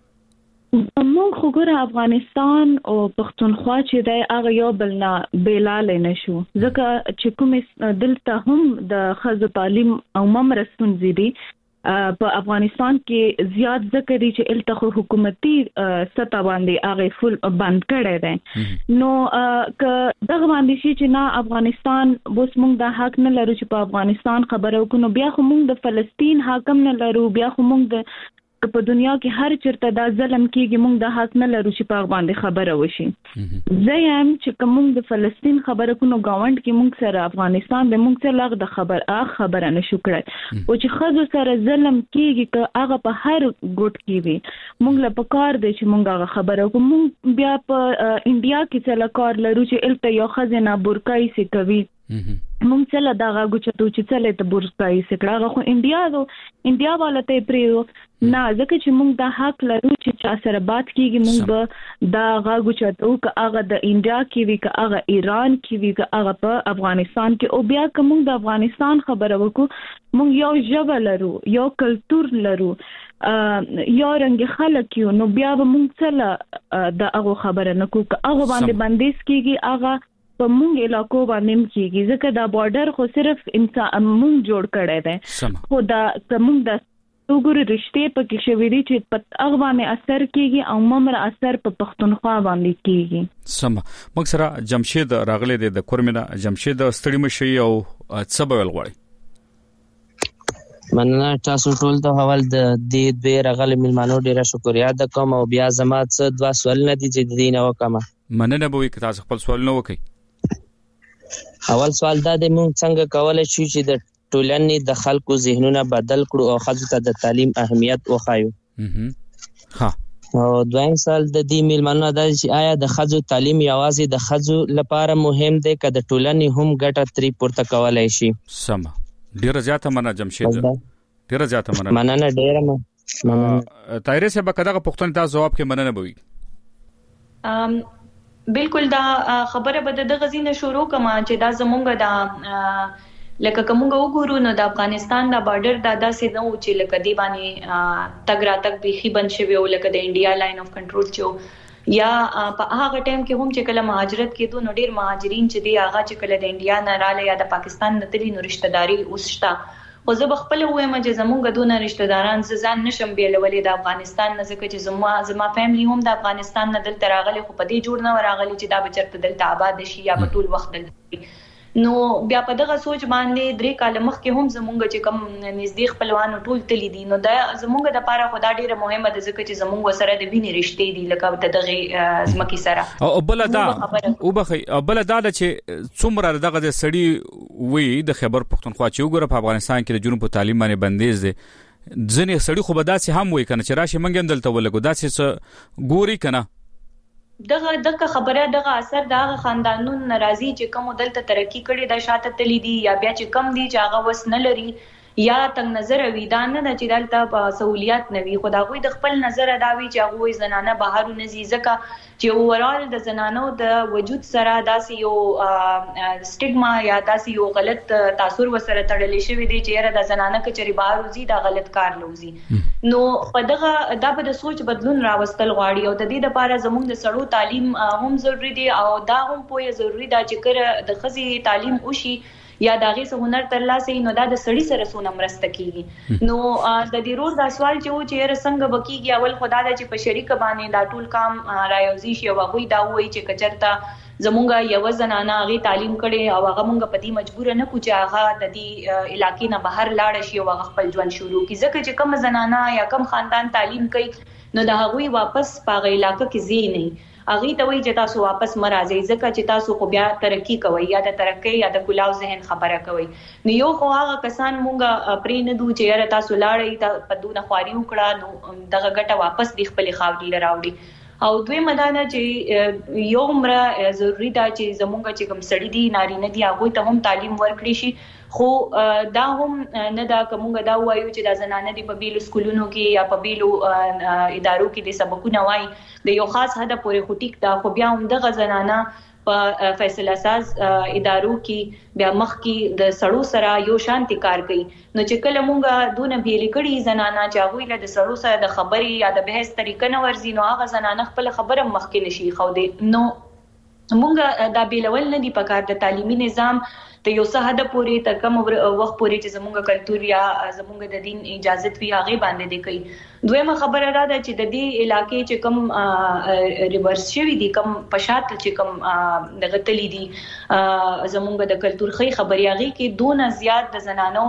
Speaker 9: موږ خو ګره افغانستان او پښتونخوا چې د هغه یو بل نه بیلال نشو ځکه چې کوم دلته هم د خزو تعلیم او ممرستون زیدي په افغانستان کې زیات ذکرې چې الته حکومتي سطح باندې هغه فل بند کړي دي نو ک دغه باندې چې نه افغانستان بوس موږ د حق نه لرو چې په افغانستان خبرو کوو بیا خو موږ د فلسطین حاکم نه لرو بیا خو موږ د په دنیا کې هر چیرته دا ظلم کیږي موږ د حق نه لرو چې په باندې خبره وشي زم چې کوم د فلسطین خبره کو نو گاوند کې موږ سره افغانستان د موږ سره لغ د خبره نشو کړای او چې خزو سره ظلم کیږي که هغه په هر ګوټ کې وي موږ له پکار دی چې موږ هغه خبره کو موږ بیا په انډیا کې څه کار لرو چې الته یو خزنه برکای سي کوي مونږ څل دا غوچتو چې څل ته بورسای سکړه خو انډیا والته پریو نه ځکه چې مونږ د حق لرو چې چا سره بات کیږي مونږ به دا غوچتو که هغه د انډیا کې وی که هغه ایران کې وی که هغه په افغانستان کې او بیا که مونږ د افغانستان خبره وکړو مونږ یو ژبه لرو یو کلچر لرو یو رنګ خلک یو نو بیا به مونږ څل د هغه خبره نکو که هغه باندې بندیز کیږي هغه په مونږ علاقو باندې کیږي ځکه دا بارډر خو صرف انسان مونږ جوړ کړی دی خو دا مونږ د وګورو رښتې پکې شوې دي چې په هغه باندې اثر کیږي او ممر اثر په پښتونخوا باندې کیږي
Speaker 1: سم موږ سره جمشید راغلی دی د کورمنه جمشید ستړي مشي او څه بل غواړي
Speaker 11: مننه تاسو ټول ته حوال د دې دوی راغلي ملمانو ډیره شکریا د کوم او بیا زما څه دوا سوال نه دي چې دینه وکم
Speaker 1: مننه به وي که تاسو خپل سوال نه وکړي
Speaker 11: اول سوال دا د مونږ څنګه کولای شو چې د ټولنې د خلکو ذهنونه بدل کړو او خځو ته د تعلیم اهمیت وښایو
Speaker 1: ها
Speaker 11: او دویم سوال د دې ملمنو دا چې آیا د خځو تعلیم یوازې د خځو لپاره مهم دی که د ټولنې هم ګټه ترې پورته کولای شي
Speaker 1: سم ډیره زیاته مننه جمشید ډیره زیاته
Speaker 11: مننه ډیره مننه
Speaker 1: طاهره صاحب کداغه پښتون ته جواب کې مننه بوي
Speaker 8: بالکل دا خبره به د غزینه شروع کما چې دا زمونږ دا لکه کومه وګورو نو د افغانستان د بارډر دا داسې نو چې لکه دی باندې تګ را تک بيخي بن شوی او لکه د انډیا لاین اف کنټرول چو یا په هغه ټایم کې هم چې کله مهاجرت کېدو نو ډیر مهاجرین چې دی هغه چې کله د انډیا نه رااله یا د پاکستان نه تللی نو رشتہ داری اوسشتا خو زه بخپل وایم چې زمونږ دونه رشتہ داران ځان نشم بیلولې د افغانستان نه ځکه چې زما فیملی هم د افغانستان نه دلته راغلي خو په دې جوړ نه راغلي چې دا بچرته دلته آباد شي یا په ټول وخت دلته نو بیا په دغه سوچ باندې 3 کال مخکې هم زمونږ چې کم نږدې خپلوان ټول تللی دي نو دا زمونږ د لپاره خدا ډیره مهمه ده ځکه چې زمونږ سره د وینې رشتې دي لکه دغه زمکی سره
Speaker 1: او بل دا او بخي بل دا چې څومره دغه د سړی وی د خیبر پښتونخوا چې وګوره په افغانستان کې د جنوب په تعلیم باندې بندیز دي ځنې سړی خو به داسې هم وی کنه چې راشي منګم دلته ولګو داسې ګوري کنه
Speaker 8: دغه خبره دغه اثر دغه خاندانونو ناراضي چې کوم دلته ترقی کړي د شاته تللی دي یا بیا چې کم دي چې هغه وس نه لري یا تنگ نظر وي دا نه چې دلته سہولیات نه وي خدای د خپل نظر داوي چې هغه زنانه بهر نزي ځکه چې اورال د زنانو د وجود سره داسې یو سټیګما یا داسې یو غلط تاثیر وسره تړلې شوی دی چې د زنانه کچري بهر وزي دا غلط کار لوزي نو په دغه د سوچ بدلون راوستل غواړي او د دې لپاره زموږ د سړو تعلیم هم ضروری دی او دا هم پوهه ضروری ده چې کړه د خزي تعلیم وشي یا داغه سه هنر ترلاسه نو دا د سړی سره سونه مرسته کیږي نو د دې روز دا سوال چې و چې رسنګ بکیږي اول خدا د چې په شریک باندې دا ټول کام رايوزي شي او هغه دا وایي چې کچرتا زمونږه یو زنانه غي تعلیم کړي او هغه مونږ په دې مجبور نه کو چې هغه د دې علاقې نه بهر لاړ شي او هغه خپل ژوند شروع کړي ځکه چې کم زنانه یا کم خاندان تعلیم کوي نو دا هغه واپس پاغه علاقې کې زی نه اغه ته وی چې تاسو واپس مرাজি ځکه چې تاسو خو بیا ترقی کوي یا د ترقی یا د کلاو ذهن خبره کوي نو یو خو هغه کسان مونږه پرې نه دوی چې تاسو لاړې ته په دونه خواري وکړه نو دغه ګټه واپس د خپل خاوري لراوړي او دوی مدانه چې یو عمره ضروری ده چې زمونږ چې کوم سړی دي نارینه دي هغه ته هم تعلیم ورکړي شي خو دا هم نه دا کومه دا وایو چې د زنانه دی په بیلو سکولونو کې یا په بیلو ادارو کې د سبقونه وای د یو خاص هدف پورې خټیک دا خو بیا هم د زنانه په فیصله ساز ادارو کې بیا مخ کې د سړو سره یو شانتي کار کوي نو چې کله مونږه دونه بیل کړي زنانه چې هغه له د سړو سره د خبري یا د بحث طریقه نه ورزي نو هغه زنانه خپل خبره مخ کې نشي خو دې نو مونږه دا بیلول نه دی په کار د تعلیمي نظام ته یو څه حد پورې تر کوم وخت پورې چې زموږ کلچر یا زموږ د دین اجازه وی هغه باندې دی کوي دویمه خبره را ده چې د دې علاقې چې کم ریورس شوی دي کم پشات چې کم دغه تلی دي زموږ د کلچر خې خبري هغه کې دونه زیات د زنانو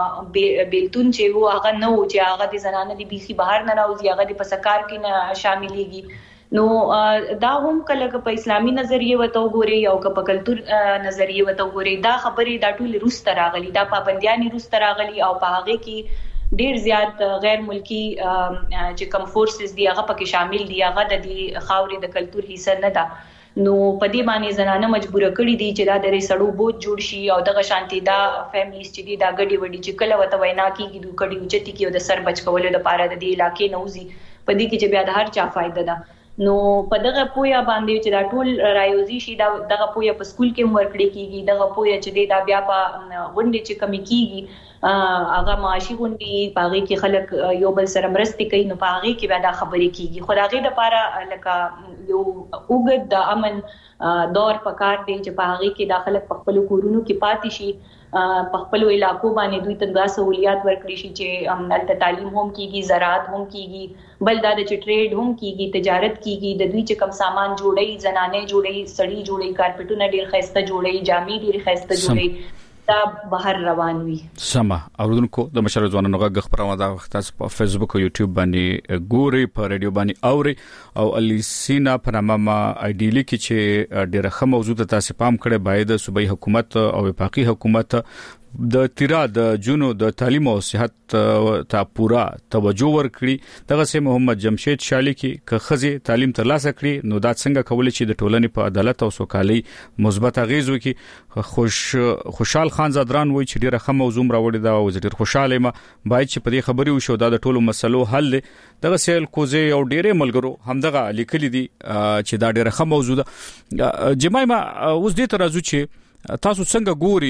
Speaker 8: بیلتون چې وو هغه نه و چې هغه د زنانو د بيخي بهر نه راوځي هغه د پسکار کې نه شاملېږي نو دا هم کله په اسلامي نظریه وته وګوري او په کلچر نظریه وته وګوري دا خبري دا ټول روس تراغلي دا پابندياني روس تراغلي او په هغه کې ډیر زیات غیر ملکی چې کم فورسز دی هغه پکې شامل دي هغه د دې خاورې د کلچر حصہ نه ده نو په دې باندې زنانه مجبور کړي دي چې دا د سړو بوج جوړ شي او دغه شانتي دا فیملیز چې دي دا غډي وډي چې کله وته وینا کیږي دوه کډي اوچتي کې او د سر بچ کولو لپاره د دې علاقې نوزي په دې کې چې بیا د هر چا فائدہ ده نو په دغه پویا باندې چې دا ټول رایوزي شي دا دغه پویا په سکول کې ورکړي کیږي دغه پویا چې دا بیا په غونډې چې کمی کیږي هغه معاشي غونډې پاغي کې خلک یو بل سره مرستې کوي نو پاغي کې بیا دا خبرې کیږي خدای لپاره لکه یو وګد د امن دور پکار دی چې پاغي کې داخله په خپل کورونو کې پاتې شي په خپل علاقو باندې دوی ته د سہولیات ورکړي شي چې الته تعلیم هم کیږي زراعت هم کیږي بل دا چې ټریډ هم کیږي تجارت کیږي د دوی چې کم سامان جوړي زنانه جوړي سړی جوړي کارپټونه ډیر خسته جوړي جامې ډیر خسته جوړي دا بهر روان وي
Speaker 1: سما اوردونکو د مشر ځوانانو غږ خبرونه دا وخت په فیسبوک او یوټیوب باندې ګوري په رادیو باندې اوري او الیسینا پنامه ایډیلی کې چې ډیره ښه موضوع ته تاسو پام کړئ باید صوبایي حکومت او وفاقي حکومت د تیرا د جنو د تعلیم او صحت ته پورا توجه ورکړي دغه سه محمد جمشید شالی کې کخزي تعلیم ترلاسه کړي نو دا څنګه کولای شي د ټولنې په عدالت او سوکالي مثبت اغیز وکړي خوشحال خان زادران وایي چې ډیره ښه موضوع راوړی دا او ډیر خوشاله ما باید چې په دې خبري وشو دا د ټولو مسلو حل دغه سیل کوزي او ډیره ملګرو همدغه لیکلي دي چې دا ډیره ښه موضوع ده جمایما اوس دې ترازو چې تاسو څنګه ګوري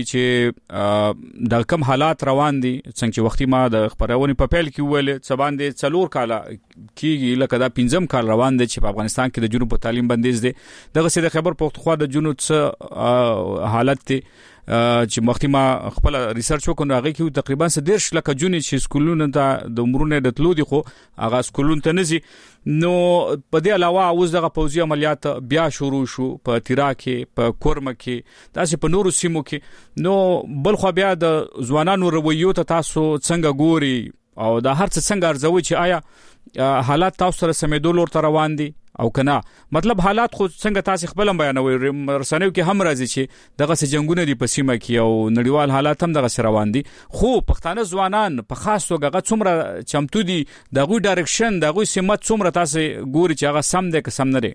Speaker 1: چې د کم حالات روان دي څنګه وختي ما د خبرونه په پیل کې ویل سبان دي 4 کال کېږي لکه دا 5 کال روان دي چې په افغانستان کې د جنوب په تعلیم بندیز دي دغه سید خبر پختخوا د جنوب څخه حالت دي چې مخکې ما خپل ریسرچ وکړ هغه کې تقریبا 10 لکه جونې چې سکولونه د عمرونه د تلو دي خو هغه سکولونه ته نزي نو په دې علاوه اوس دغه پوځي عملیات بیا شروع شو په تیرا کې په کورم کې تاسو په نورو سیمو کې نو بل خو بیا د ځوانانو رویو ته تاسو څنګه ګوري او دا هر څه څنګه ارزوي چې آیا حالات تاسو سره سمېدول ورته روان دي او کنه مطلب حالات خو څنګه تاسو خپل بیانوي رسنیو کې هم راځي چې دغه سه جنگونه دي په سیمه کې او نړیوال حالات هم دغه سره روان دي خو پښتانه ځوانان په خاص توګه څومره چمتو دي دغه ډایرکشن دغه سمت څومره تاسو ګوري چې هغه سم دي که سم نه دي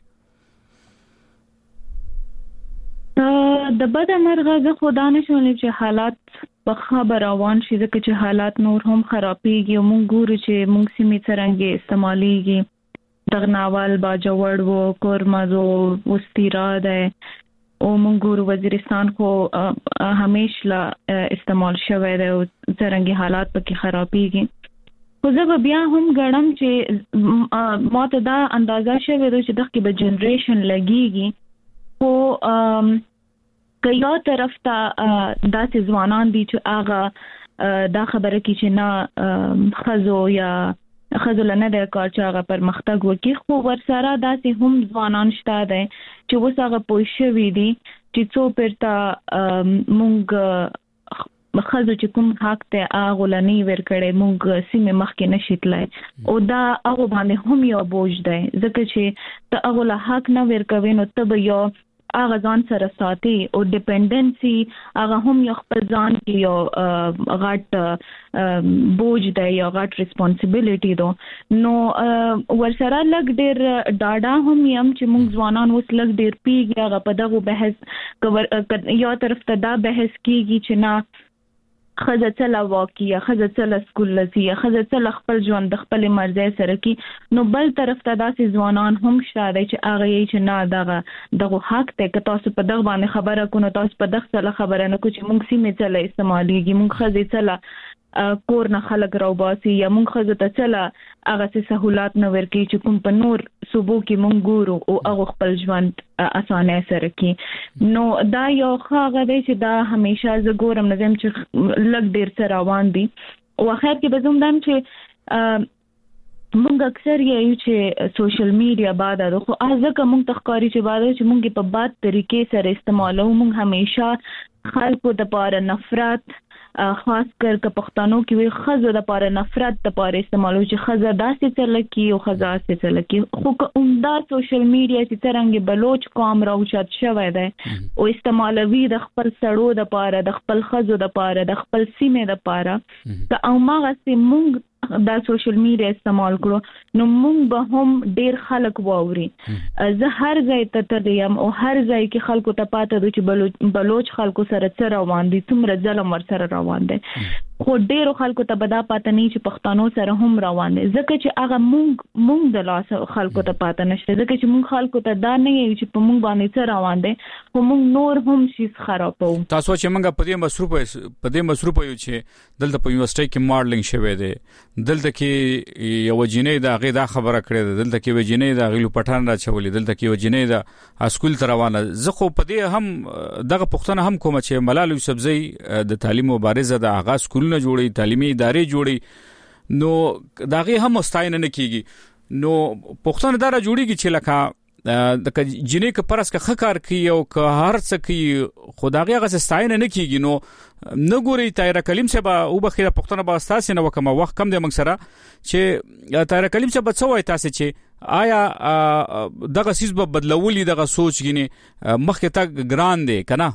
Speaker 9: د بد مرغه د خدانه شولې چې حالات په خبر روان شي ځکه چې حالات نور هم خرابېږي او موږ ګورو چې موږ سیمې څنګه استعماليږي دغناوال باجوړ وو کورمزو وستیرا ده او موږ ګورو وزیرستان خو همیشه استعمال شوی دی او څنګه حالات پکې خرابېږي خو زه بیا هم ګڼم چې ماته دا اندازه شوی دی چې دغه به جنریشن لګيږي او که یو طرف ته داسې ځوانان دي چې هغه دا خبره کوي چې نه خزو یا خزلنه د کار چې هغه پرمختګ وکړي خو ورسره داسې هم ځوانان شته دي چې اوس هغه پوښوي دي چې څو پرته مونږ خزو چې کوم حق ته هغه لنی ورکړي مونږ سیمه مخکې نشیتلای او دا هغه باندې هم یو بوج دی ځکه چې ته هغه له حق نه ورکوي نو ته به یو هغه ځان سره ساتي او ډیپندنسي هغه هم یو خپل ځان کې یو غټ بوج دی یو غټ ریسپانسیبিলিټي ده نو ورسره لګ ډیر ډاډا هم یم چې موږ ځوانان اوس لګ ډیر پیږي هغه په دغه بحث یو طرف ته دا بحث کیږي چې نه خزه چلا واقعي خزه چلا سکول لسی خزه چلا خپل ژوند د خپل مرزي سره کی نو بل طرف ته داسې ځوانان هم شته چې هغه یې چې نه دغه حق ته که تاسو په دغه باندې خبره کو نو تاسو په دغه سره خبره نه کو چې موږ سیمه چلا استعماليږي موږ خزه چلا کور نه خلک راوباسي یا موږ خزه ته چلا هغه څه سہولات نه ورکړي چې کوم په نور صوبو کې موږ ګورو او هغه خپل ژوند اسانه سره کی نو دا یو هغه دی چې دا همیشه ز ګورم نظم چې لګ ډیر سره روان دي او اخر کې به زوم دم چې موږ اکثر یې چې سوشل میډیا بعد د خو ازکه موږ تخکاری چې بعد چې موږ په بد طریقې سره استعمالو موږ همیشه خلکو د پاره نفرت خاص کر که پښتنو کې وي خزه د پاره نفرت د پاره استعمالو چې خزه داسې چلکی او خزه داسې چلکی خو عمده سوشل میډیا چې څنګه بلوچ قوم راوچت شوی دی او استعمالوي د خپل سړو د پاره د خپل خزو د پاره د خپل سیمه د پاره که او ماغه سي مونږ دا سوشل میډیا استعمال کړو نو موږ به هم ډیر خلک واوري. زه هر ځای ته تلم او هر ځای کې خلکو ته پاته دي چې بلوچ خلکو سره څه روان دي، څومره ظلم ورسره روان دي، خو ډیرو خلکو ته به دا پاته نه چې پښتنو سره هم روان دي، ځکه چې هغه موږ د لاس خلکو ته پاته نشته، ځکه چې موږ خلکو ته دا نه وي چې په موږ باندې څه روان دي، خو موږ نور هم شي خرابو.
Speaker 1: تاسو چې موږ په دې مصروف یو چې دلته په یونیورسيټي کې ماډلینګ شوی دی، دلته کې یو جنې دا غي دا خبره کړې ده، دلته کې یو جنې دا غلو پټان را چولې، دلته کې یو جنې دا اسکول ته روانه. زه خو په دې هم دغه پښتنه هم کوم چې ملال یوسفزئی د تعلیم مبارزه د آغاز کولونه جوړي، تعلیمي ادارې جوړي، نو داغه هم مستعین نه کیږي. نو پښتون دره جوړیږي چې لکه د جنې ک پرس ک خکار کی او ک هر څه کی خدایغه غس استعین نه کیږي. نو نګوري طاهر کلیم صاحب او بخیره پښتون با استاد نه وکم وخت کم د منګسره چې طاهر کلیم صاحب څه وای تاسو چې آیا دغه سیس په بدلولې دغه سوچ غینه مخکې تک ګران دی کنه؟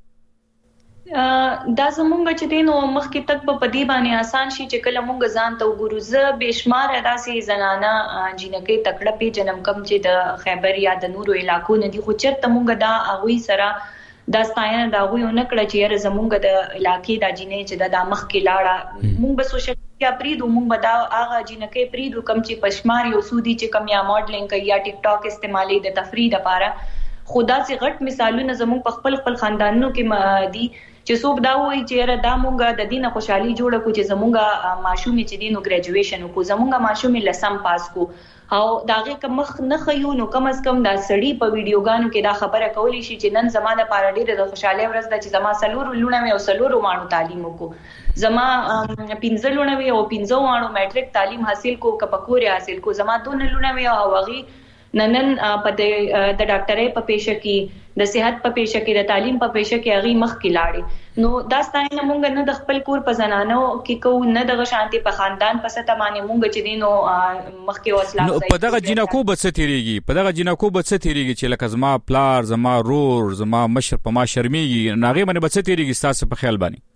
Speaker 8: دا زمونږ چې دینو مخکې تک په پدی باندې آسان شي چې کله مونږ ځان ته وګورو. زه بشمار داسې زنانه جنکې تکړه په جنم کم چې د خیبر یا د نورو علاقو نه دي، خو چرته مونږ دا اغوي سره دا ستاینه دا غوي نه کړ چې یاره زمونږ د علاقې دا جنې چې دا مخ کې لاړه مونږ به سوشل میډیا پریدو، مونږ به دا هغه جنکې پریدو کم چې پشمار یو سودی چې کم یا ماډلینګ کوي یا ټیک ټاک استعمالي د تفریح لپاره. خدا سي غټ مثالونه زمونږ په خپل خاندانونو کې دي چې څوک دا وایي چې را دا مونږه د دینه خوشحالي جوړه کو چې زمونږه ماشومې چې دینو ګریجویشن کو، زمونږه ماشومې لسم پاس کو، او داغه کوم مخ نه خيو نو کم از کم دا سړی په ویډیوګانو کې دا خبره کولی شي چې نن زمانه پاره ډیره د خوشاله ورځ د چې زما سلور لونه مې او سلور مانو تعلیم کو، زما 15 لونه مې او 15 مانو میټریک تعلیم حاصل کو، کپکوري حاصل کو، زما 2 لونه مې او وغي نن په د ډاکټرۍ په پیشه کې، د صحت په پیشه کې، د تعلیم په پیشه کې هغه مخ کې لاړې. نو دا ستاینه مونږ نه د خپل کور په زنانو کې کو، نه د شانتي په خاندان په ست باندې مونږ چې دینو مخ کې وسلا
Speaker 1: ځای په دغه جنکو بچ تیریږي، په دغه جنکو بچ تیریږي چې لکه زما پلار، زما رور، زما مشر په ما شرمېږي، ناغه باندې بچ تیریږي. تاسو په خیال باندې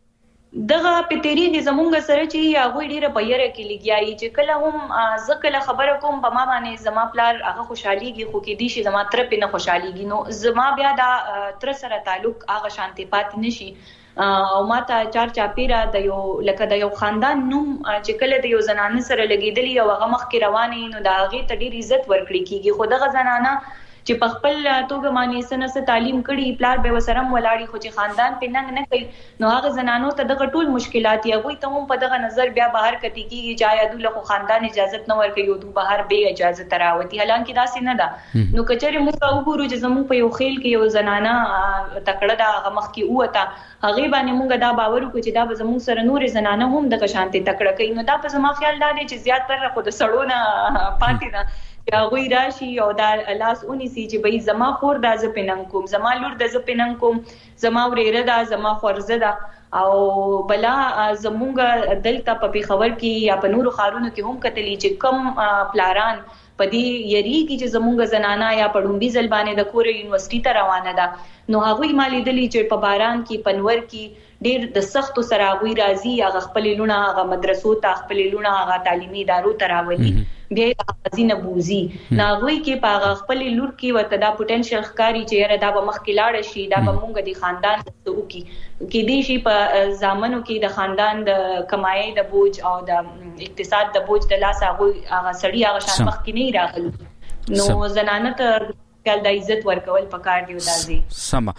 Speaker 8: دغه پتيري زمونږ سره چې هغه ډیره بیر کې لګیایي چې کله هم زکه خبره کوم په ما باندې زما پلار هغه خوشحاليږي، خو کې دي چې زما تر په نه خوشحاليږي، نو زما بیا دا تر سره تعلق هغه شانتي پات نشي. او ماته چار چاپیره د یو لکه د یو خاندان نوم چې کله د یو زنانه سره لګیدلی او هغه مخ کې رواني، نو دا هغه ته ډیر عزت ورکړي کیږي. خو دغه زنانه چې په خپل توګه باندې سنسه تعلیم کړي، پلار به وسرم ولاړی، خو چې خاندان په ننګ نه کوي، نو هغه زنانو ته دغه ټول مشکلات یې غوي ته هم په دغه نظر بیا بهر کتی کیږي چې آیا دوی خاندان اجازه نه ورکوي او دوی بهر به اجازه تراوتی، حالانکه دا څه نه ده. نو کچره موږ وګورو چې زموږ په یو خیل کې یو زنانه تکړه دا هغه مخ کې وته، هغه باندې موږ دا باور وکړو چې دا به زموږ سره نور زنانه هم دغه شانتي تکړه کوي. نو دا په زما خیال دا دی چې زیات تر خو د سړونه پاتې نه یا غوی راشي او دا لاس اونې سي چې به زما خور د ز پننګ کوم، زما لور د ز پننګ کوم، زما وريره دا زما خورزه دا، او بلا زمونږ دلته په پیښور کې یا په نورو خارونو کې هم کتلی چې کم پلاران پدې یریږي چې زمونږ زنانه یا پړومبي ځلبانه د کور یونیورسيټي ته روانه ده، نو هغه مالي دلی چې په باران کې پنور کې ډیر د سختو سره غوي راځي، هغه خپل لونه هغه مدرسو ته، خپل لونه هغه تعلیمي ادارو ته راولي، بیا غزینه بوزي ناغوي کې پاغه خپل لور کې وته دا پوتنشل ښکاری چې یاره دا به مخ کې لاړ شي، دا به مونږ د خاندان ته وکي کې دي شي په زامنو کې د خاندان د کمایي د بوج او د اقتصاد د بوج د لاس هغه سړی هغه شان مخ کې نه راغلی. نو زنانه ته کله د عزت ورکول پکار دی ودازي
Speaker 1: سم.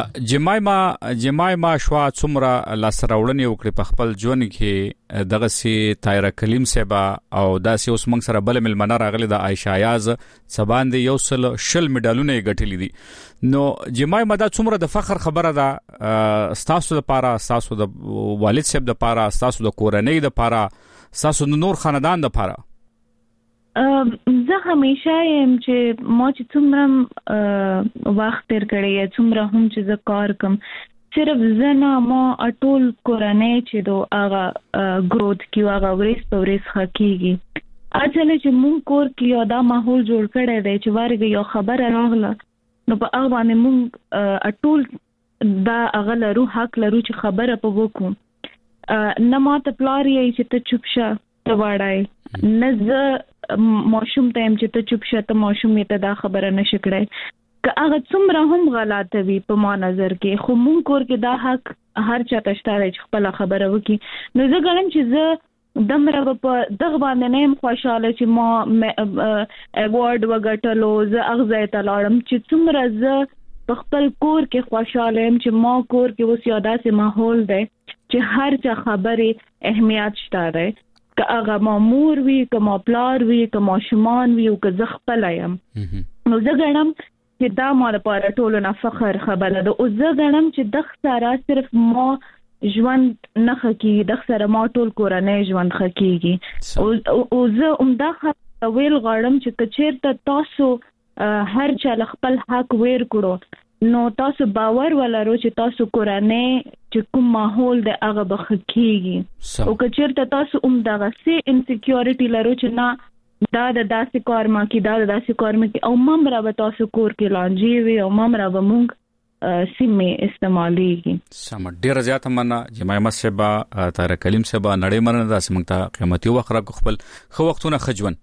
Speaker 1: جمایما شوا څومره لاسراوړنې وکړي په خپل ژوند کې، دغه سي طاهر کلیم صاحب او داسې اوس موږ سره بل ملمنه راغلي د عائشہ ایاز سبان دی یو سل شل میډالونه غټلې دي. نو جمایما دا څومره د فخر خبره ده ستاسو لپاره، ستاسو د والد صاحب لپاره، ستاسو د کورنۍ لپاره، ستاسو د نور خاندان لپاره؟
Speaker 9: زه همیشه يم چې ما چې څومره وخت تیر کړی څومره هم چې زه کار کوم، صرف زنا ما ټول کورنۍ چې دو هغه گروث کیو هغه ورس په ورس حقيقي اځل چې مونږ کور کې دا ماحول جوړ کړی دی چې وارګ یو خبره راغله نو په هغه باندې مونږ ټول دا هغه لرو حق لرو چې خبره په وکړو، نه ماته پلار یې چې ته چوپ شه واړای نه ماشوم ته هم چې ته چوپ شته ماشوم ته دا خبره نشي کړای که هغه څومره هم غلطه وي په ما نظر کې خو مونږ کور کې دا حق هر چا ته شته چې خپل خبره وکړي. نو زه ګڼم چې زه دمره په دغه باندې نه خوشاله چې ما ایوارډ وګټلو زه اغزه ته لاړم چې څومره زه په خپل کور کې خوشاله يم چې ما کور کې اوس یو داسې ماحول دی چې هر چا خبرې اهمیت شته دی که هغه مامور وي که ما پلار وي که ماشومان وي او که زه خپل یم. نو زه ګڼم چې دا ما لپاره ټولو نه فخر خبره ده او زه ګڼم چې د سره صرف ما ژوند نه خکېږي د سره ما ټول کورنۍ ژوند خکېږي او زه همدا ویل غواړم چې کچېرته تاسو هر چا خپل حق ویر کړو نو تاسو باور ولرو چې تاسو کورنۍ چې کوم ماحول د هغه بخکېږي او کچېرته تاسو دغه سي انسیکیورټي لرو چې نه دا د داسې کار ما کې دا د داسې کار ما کې او ممره به تاسو کور کې لانجې وي او ممره به مونږ سیمه استعماليږي.
Speaker 1: سم ډیر زیات مننه جماعه صاحب طاهر کلیم صاحب نړۍ مننه دا سمنګ ته قیمتي وخت را خپل خو وختونه خجون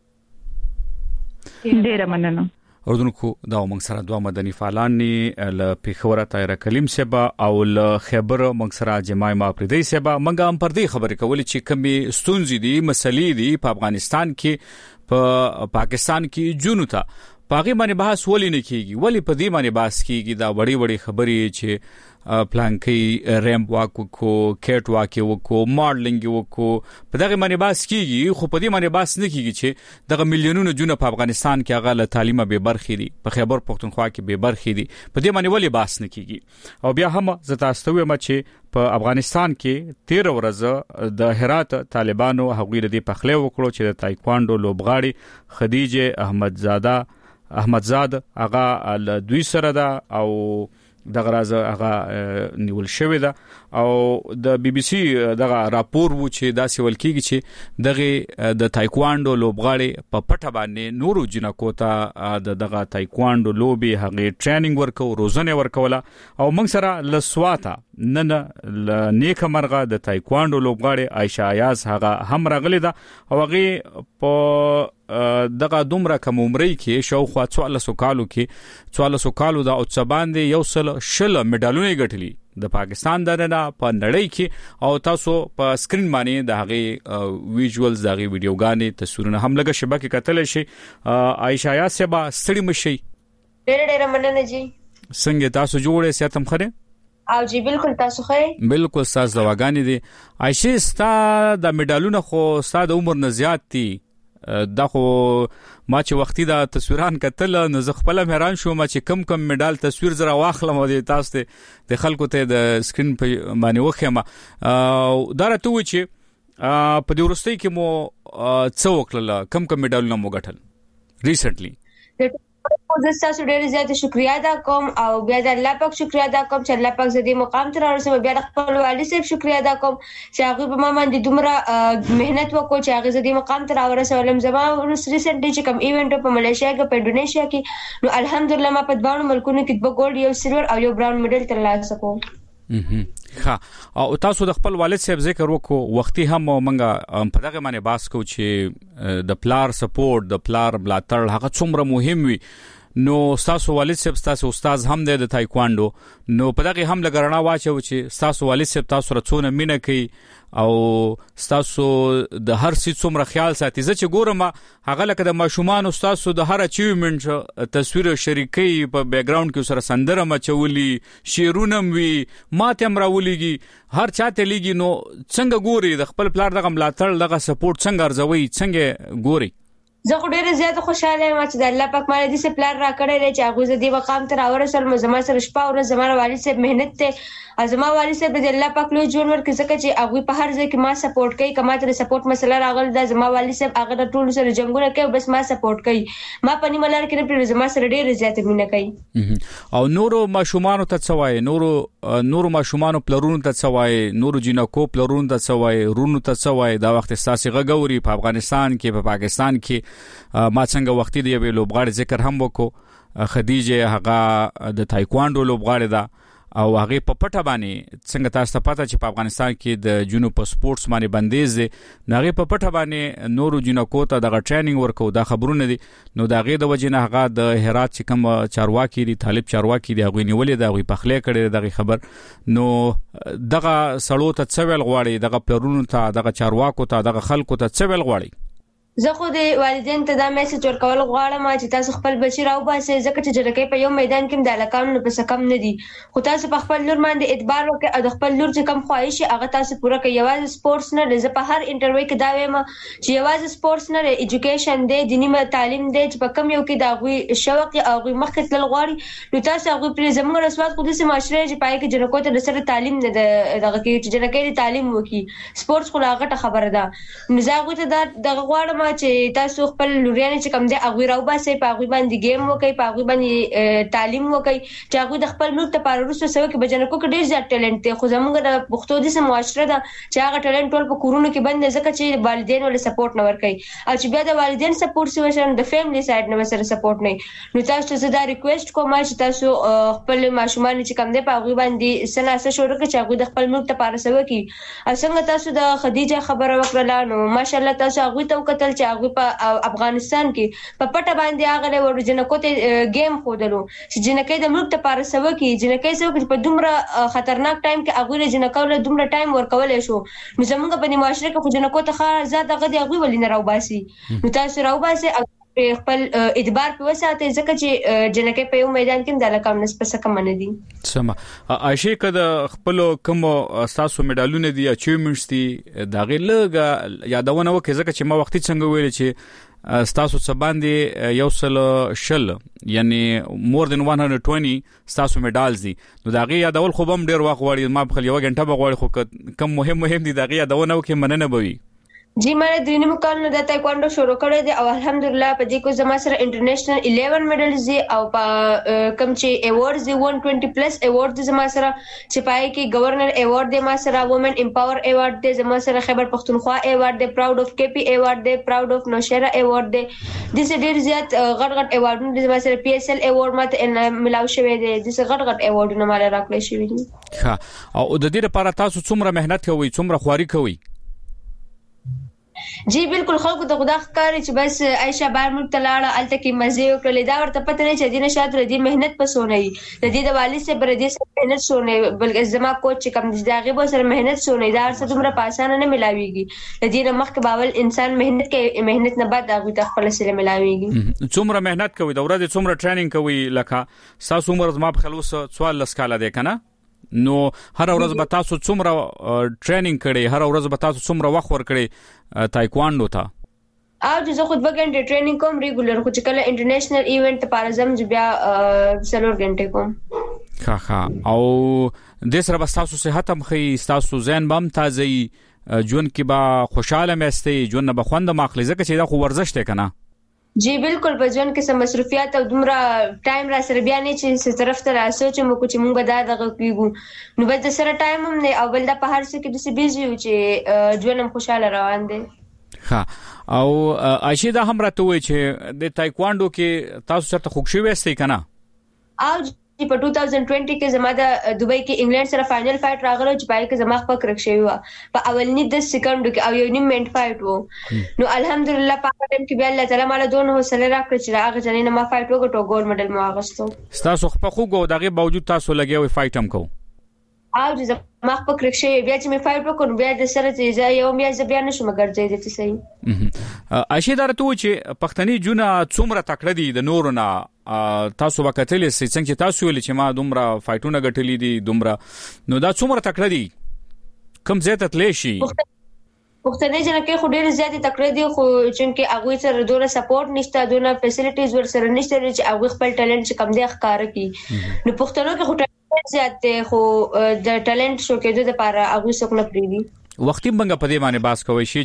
Speaker 9: ډیر مننه.
Speaker 1: اردوونکو دا موږ سره دوه مدني فعالان ل پیښور طاهر کلیم صاحب او ل خبر موږ سره جماعه افریدی صاحب موږ هم پر دې خبرې کولې چې کمی ستونزې دي مسلې دي په افغانستان کې په پاکستان کې جنوتا پاغي باندې بحث ولې نه کیږي ولی په دې باندې بحث کیږي دا وړي خبرې چې پلانکی ریمپ واک کو کټ واک کو ماډلینګ کو په دغه باندې بحث کیږي خو په دې باندې بحث نه کیږي چې دغه میلیونونو جون په افغانستان کې هغه له تعلیمه به برخې دي په خیبر پختونخوا کې به برخې دي په دې باندې ولې بحث نه کیږي. او بیا هم زتا استوي چې په افغانستان کې 13 ورځ د هرات طالبانو هغوی د پخله وکړو چې د تایکوانډو لوبغاړي خدیجه احمدزاد هغه ل دوی سره ده او دغه راز هغه نیول شوی ده او د بي بي سي دغه راپور وو چې دا سیول کیږي چې دغه د تایکوانډو لوبغاړي په پټه باندې نورو جنکو ته دغه تایکوانډو لوبي هغه ټریننګ ورکو روزنه ورکوله او موږ سره لسواته نن نیک مرغه د تایکوانډو لوبغاړي عائشہ ایاز هغه هم راغلی ده او هغه په دغه دومره کم عمرۍ کې شاوخوا 1400 کالو دا او څباندې یو سل شل میډالونه ګټلي د پاکستان دنه په نړۍ کې او تاسو په سکرین باندې د هغه ویژوالز د هغه ویډیوګانې تصویرونه هم لګه شبکې کتل شي. عائشہ یا سبا ستړي مشي
Speaker 12: ډېر مننه جی
Speaker 1: څنګه تاسو جوړه ساتم خره
Speaker 12: او جی بالکل تاسو خې
Speaker 1: بالکل تاسو دواګانی دي عائشہ ستا د میډالونه خو ستا د عمر نه زیات دي دا خو ما چې وختي دا تصویران کتل نو زه خپل حیران شوم چې کم میډال تصویر زرا واخلم او تاسو ته د خلکو ته د سکرین په باندې وخم دا راته و چې په دې ورستۍ کې مو څو وکړل کم میډالونه مو ګټل ریسنټلی.
Speaker 12: زه تاسو ډېر زیات شکریا ادا کوم او بیا د الله پاک شکریا ادا کوم چې الله پاک زدي مقام ته راوړم بیا د خپل والي صاحب شکریا ادا کوم چې هغه په ما باندې دومره مهنت وکړو چې هغه زدي مقام ته راوړم زما ریسنټلی چې کوم ایونت په ملیشیا کې په انډونیشیا کې نو الحمدلله ما په دوه ملکونو کې د ګولډ یو سیلور او یو براون میډل ترلاسه کوم.
Speaker 1: ها او تاسو د خپل والد صاحب ذکر وکړو وختي هم مونږه په دغه باندې باس کو چې د پلار سپورټ د پلار بلاتړ هغه څومره مهم وي نو تاسو والد صاحب تاسو استاد هم دی د تایکوانډو نو په دغه هم لګرنا واچو چې تاسو والد صاحب تاسو رڅونه مینه کوي او تاسو د هر څه څومره خیال ساتي زه چې ګورم هغه لکه د ماشومان تاسو د هر اچیومنت تصویر شریکي په بیک گراوند کې سره سندره مچولي شیرونه وی ماته امراولېږي هر چاته لګي نو څنګه ګوري د خپل پلار دغه ملاتړ دغه سپورټ څنګه ارزوي څنګه ګوري.
Speaker 12: زه خو ډېر زیات خوشاله یم چې د الله پاک مال دې سه پلان را کړی دی چې هغه زدي مقام ته راورسل زما سره شپه او زما والد صاحب مهنت ته زما والد صاحب د الله پاک له جوړ ورکړي ځکه چې هغه په هر ځای کې ما سپورټ کوي کما ته سپورټ مسله راغله د زما والد صاحب هغه د ټول سره جنگونه کوي بس ما سپورټ کوي ما پني ملار کې په زما سره ډېر زیات مینه کوي.
Speaker 1: او نورو ماشومان ته څوای نورو ماشومان پلرونو ته څوای نورو جنکو پلرونو ته څوای رونو ته څوای دا وخت ساسي غغوري په افغانستان کې په پاکستان کې ما څنګه وختي دی ویلو بغاړي ذکر هم وکړو خدیجه هغه د تایکوانډو لوبغاړي ده او هغه په پټه باندې څنګه تاسو ته پته چې په افغانستان کې د جنوب په سپورتس باندې بندیز دي هغه په پټه باندې نورو جنکو ته د ټریننګ ورکو دا خبرونه دي نو دا هغه د وجې نه هغه د هرات چې کوم چارواکي دي طالب چارواکي دي هغه نیولې دا هغه پخلې کړي دغه خبر نو دغه سړو ته څویل غواړي دغه پلرونو ته دغه چارواکو ته دغه خلکو ته څویل غواړي
Speaker 12: زه خو د والدین ته دا میسج ورکول غواړم چې تاسو خپل بچی راوباسئ ځکه چې جنکۍ په یو میدان کې د هلکانو په څه کم نه دي خو تاسو په خپل لور باندې اعتبار وکړئ او د خپل لور چې کوم خواهش هغه تاسو پوره کړئ یوازې سپورتس نه دی زه په هر انټرویو کې دا وایم چې یوازې سپورتس نه دی ایجوکیشن دی دیني تعلیم دی چې په کم یو کې د هغوی شوق او هغوی مخکې تلل غواړي نو تاسو هغوی پرې زموږ رسوات خو داسې معاشره چې پای کې جنکو ته د سره تعلیم نه دغه کې چې جنکۍ د تعلیم وکړي سپورتس خو هغه خبره ده نو زه هغوی ته دغه غواړم چې تاسو خپل لوريان چې کوم دي هغه راوباسي په هغه باندې گیم وکي په هغه باندې تعلیم وکي چې هغه د خپل ملک لپاره وروسته سوي کې بجنکو کې ډیر زیات ټالنت دی خو زموږ د پښتو دي سم معاشره ده چې هغه ټالنت ټول په کورونو کې بند ځکه چې والدین ول سپورټ نه ورکي او چې بیا د والدین سپورټ سوي شن د فیملی سایډ نه سره سپورټ نه نو تاسو ته دا ریکوست کوم چې تاسو خپل ماشومان چې کوم دي په هغه باندې سناسه شروع کړئ چې هغه د خپل ملک لپاره سوي کې او څنګه تاسو د خدیجه خبره وکړه نو ماشاءالله تاسو هغه ته وکتل چې هغه په افغانستان کې په پټه باندې هغه له جنکو ته گیم خودلو چې جنکې د ملک لپاره سوي کې جنکې سوي کې په دومره خطرناک ټایم کې هغه له جنکو له دومره ټایم ورکولې شو نو زمونږ په معاشره کې خو جنکو ته ښه زیات هغه دی هغه ولې نه راوباسي نو تاسو راوباسي او خپل اعتبار په وساته ځکه چې جنکې په یو میدان کې د لکم نسبت کم نه دي
Speaker 1: سم عائشه کده خپل کوم تاسو میډالونه دي اچیومنټس دي دا غلګه یادونه وکړه ځکه چې ما وختي څنګه ویل چې ستاسو سباندې یو سل شل یعنی مور دین 120 ستاسو میډالز دي نو دا غي یادول خو بم ډیر وخت غواړي ما په یو غنټه بغواړي خو کم مهم دي دا غي یادونه وکړه مننه بوي
Speaker 12: جی مې د نیمه کال نه د تایکوانډو شروع کړی دی او الحمدلله په دې کو زما سره انټرنیشنل 11 میډلز دي او په کم چې ایوارډز دي 120 پلس ایوارډ زما سره چې پای کې گورنر ایوارډ دی ما سره وومن امپاور ایوارډ دی زما سره خیبر پختونخوا ایوارډ دی پراود اف کے پی ایوارډ دی پراود اف نوشهره ایوارډ دی د څه ډیر زیات غټ ایوارډونه زما سره پی اس ال ایوارډ ماته ملاو شوی دی د څه غټ ایوارډونه مال راکړی شوی دي
Speaker 1: ها او د دې لپاره تاسو څومره مهنت کوئ څومره خواري کوئ
Speaker 12: جی بالکل خلکو ته خدا ښکاري چې بس عائشہ بار ملک ته لاړه الته کې مزه وکړل دا ورته پته نه چې دینه شاته ردی مهنت پسونه ای د دې د والي سره بر دې سره مهنت سونه بلکې زما کوچ کم دي دا غیبو سره مهنت سونه دا سره دومره پاسانه نه ملاويږي د دې نه مخک باول انسان مهنت کوي مهنت نه بعد هغه ته خپل سره ملاويږي
Speaker 1: څومره مهنت کوي دا ورځ څومره ټریننګ کوي لکه تاسو عمر زما په خلوص سوال لسکاله دی کنه نو هر ورځ به تاسو څومره ټریننګ کړئ هر ورځ به تاسو څومره وخت ورکړئ تایکوانډو ته
Speaker 12: او زه خود به ګنټه ټریننګ کوم ریګولر خو چې کله انټرنیشنل ایونت لپاره زم بیا 4 غنټه کوم
Speaker 1: ښه او د سره به تاسو صحت هم خې تاسو ذهن بم تازه جون کې به خوشاله مېستې جون به خوند ماخلي ځکه چې دا خو ورزش دی کنه
Speaker 12: جی بالکل په ځون کې سم مصرفيات او دومره ټایم را سره بیا نه چې څه طرف ته راسو چې موږ چې موږ به دا دغه کیږو نو بل د سره ټایم هم نه او بل د په هر څه کې د سی بیزي یو چې ژوند خوشاله روان دي
Speaker 1: ها او عائشه دا هم راته وای چې د تایکوانډو کې تاسو سره خوشي وېستې کنه
Speaker 12: او په 2020 کې زما د دوبۍ کې انګلند سره فائنل فایټ راغله چې پای کې زما خپل کرک شوی و په اولنی 10 سکندو کې او یو نیم منټ فایټ وو نو الحمدلله په ټیم کې بیا الله تعالی مال دونه حوصله راکړه چې هغه ځنه ما فایټ وګټو ګولډ میډل مو اغوستو
Speaker 1: تاسو خپل خو غو دغه باوجود تاسو لګیوي فایټ هم کو
Speaker 12: او چې ما خپل کرک شوی بیا چې مې فایټ وکړ بیا د سره چې یو بیا بیا نشم ګرځې دې صحیح
Speaker 1: عائشه درته و چې پښتني جونه څومره تکړه دي د نورو نه تاسو وکټلې سې څنګه تاسو ویل چې ما دومره فایټونه غټلې دي دومره نو دا څومره تکړه دي کوم ځای ته تللی شي
Speaker 12: پښتني جنکې خو ډېر زیات تکړه دي خو چې هغه سره دوره سپورټ نشته دونه فیسیلیټیز ور سره نشته چې هغه خپل ټالنت چې کم دی ښکار کړي نو پښتنو کې خو زیات دی خو د ټالنت شو کېدو لپاره هغه څوک نه پریدي
Speaker 1: وختي منګه په دې باندې باس کوي شي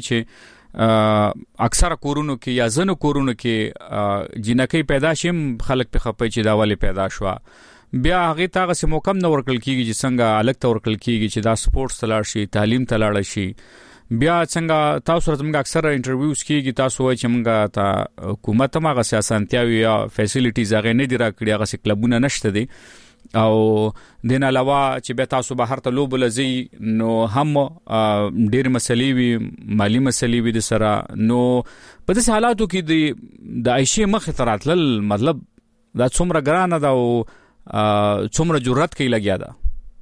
Speaker 1: چې اکثره کورونو کې یا زنو کورونو کې جنکې پیدا شیم خلک په خپې چې دا والی پیدا شو بیا هغه تاغه سم کم نه ورکل کیږي چې څنګه الګ ته ورکل کیږي چې دا سپورتس تلاړ شي تعلیم تلاړ شي بیا څنګه تاسو سره موږ اکثره انټرویوز کیږي تاسو وایي چې موږ ته حکومت ماغه سیاستیاوي یا فیسیلیټیز هغه نه دی راکړي هغه کلبونه نشته دي او دین علاوه چې به تاسو بهر ته لوب لزی نو هم ډېر مسلې وي مالی مسلې وي د سره نو په دې حالاتو کې د عائشه مخ تراتل مطلب دا څومره ګرانه ده او څومره جرأت کوي لګیا ده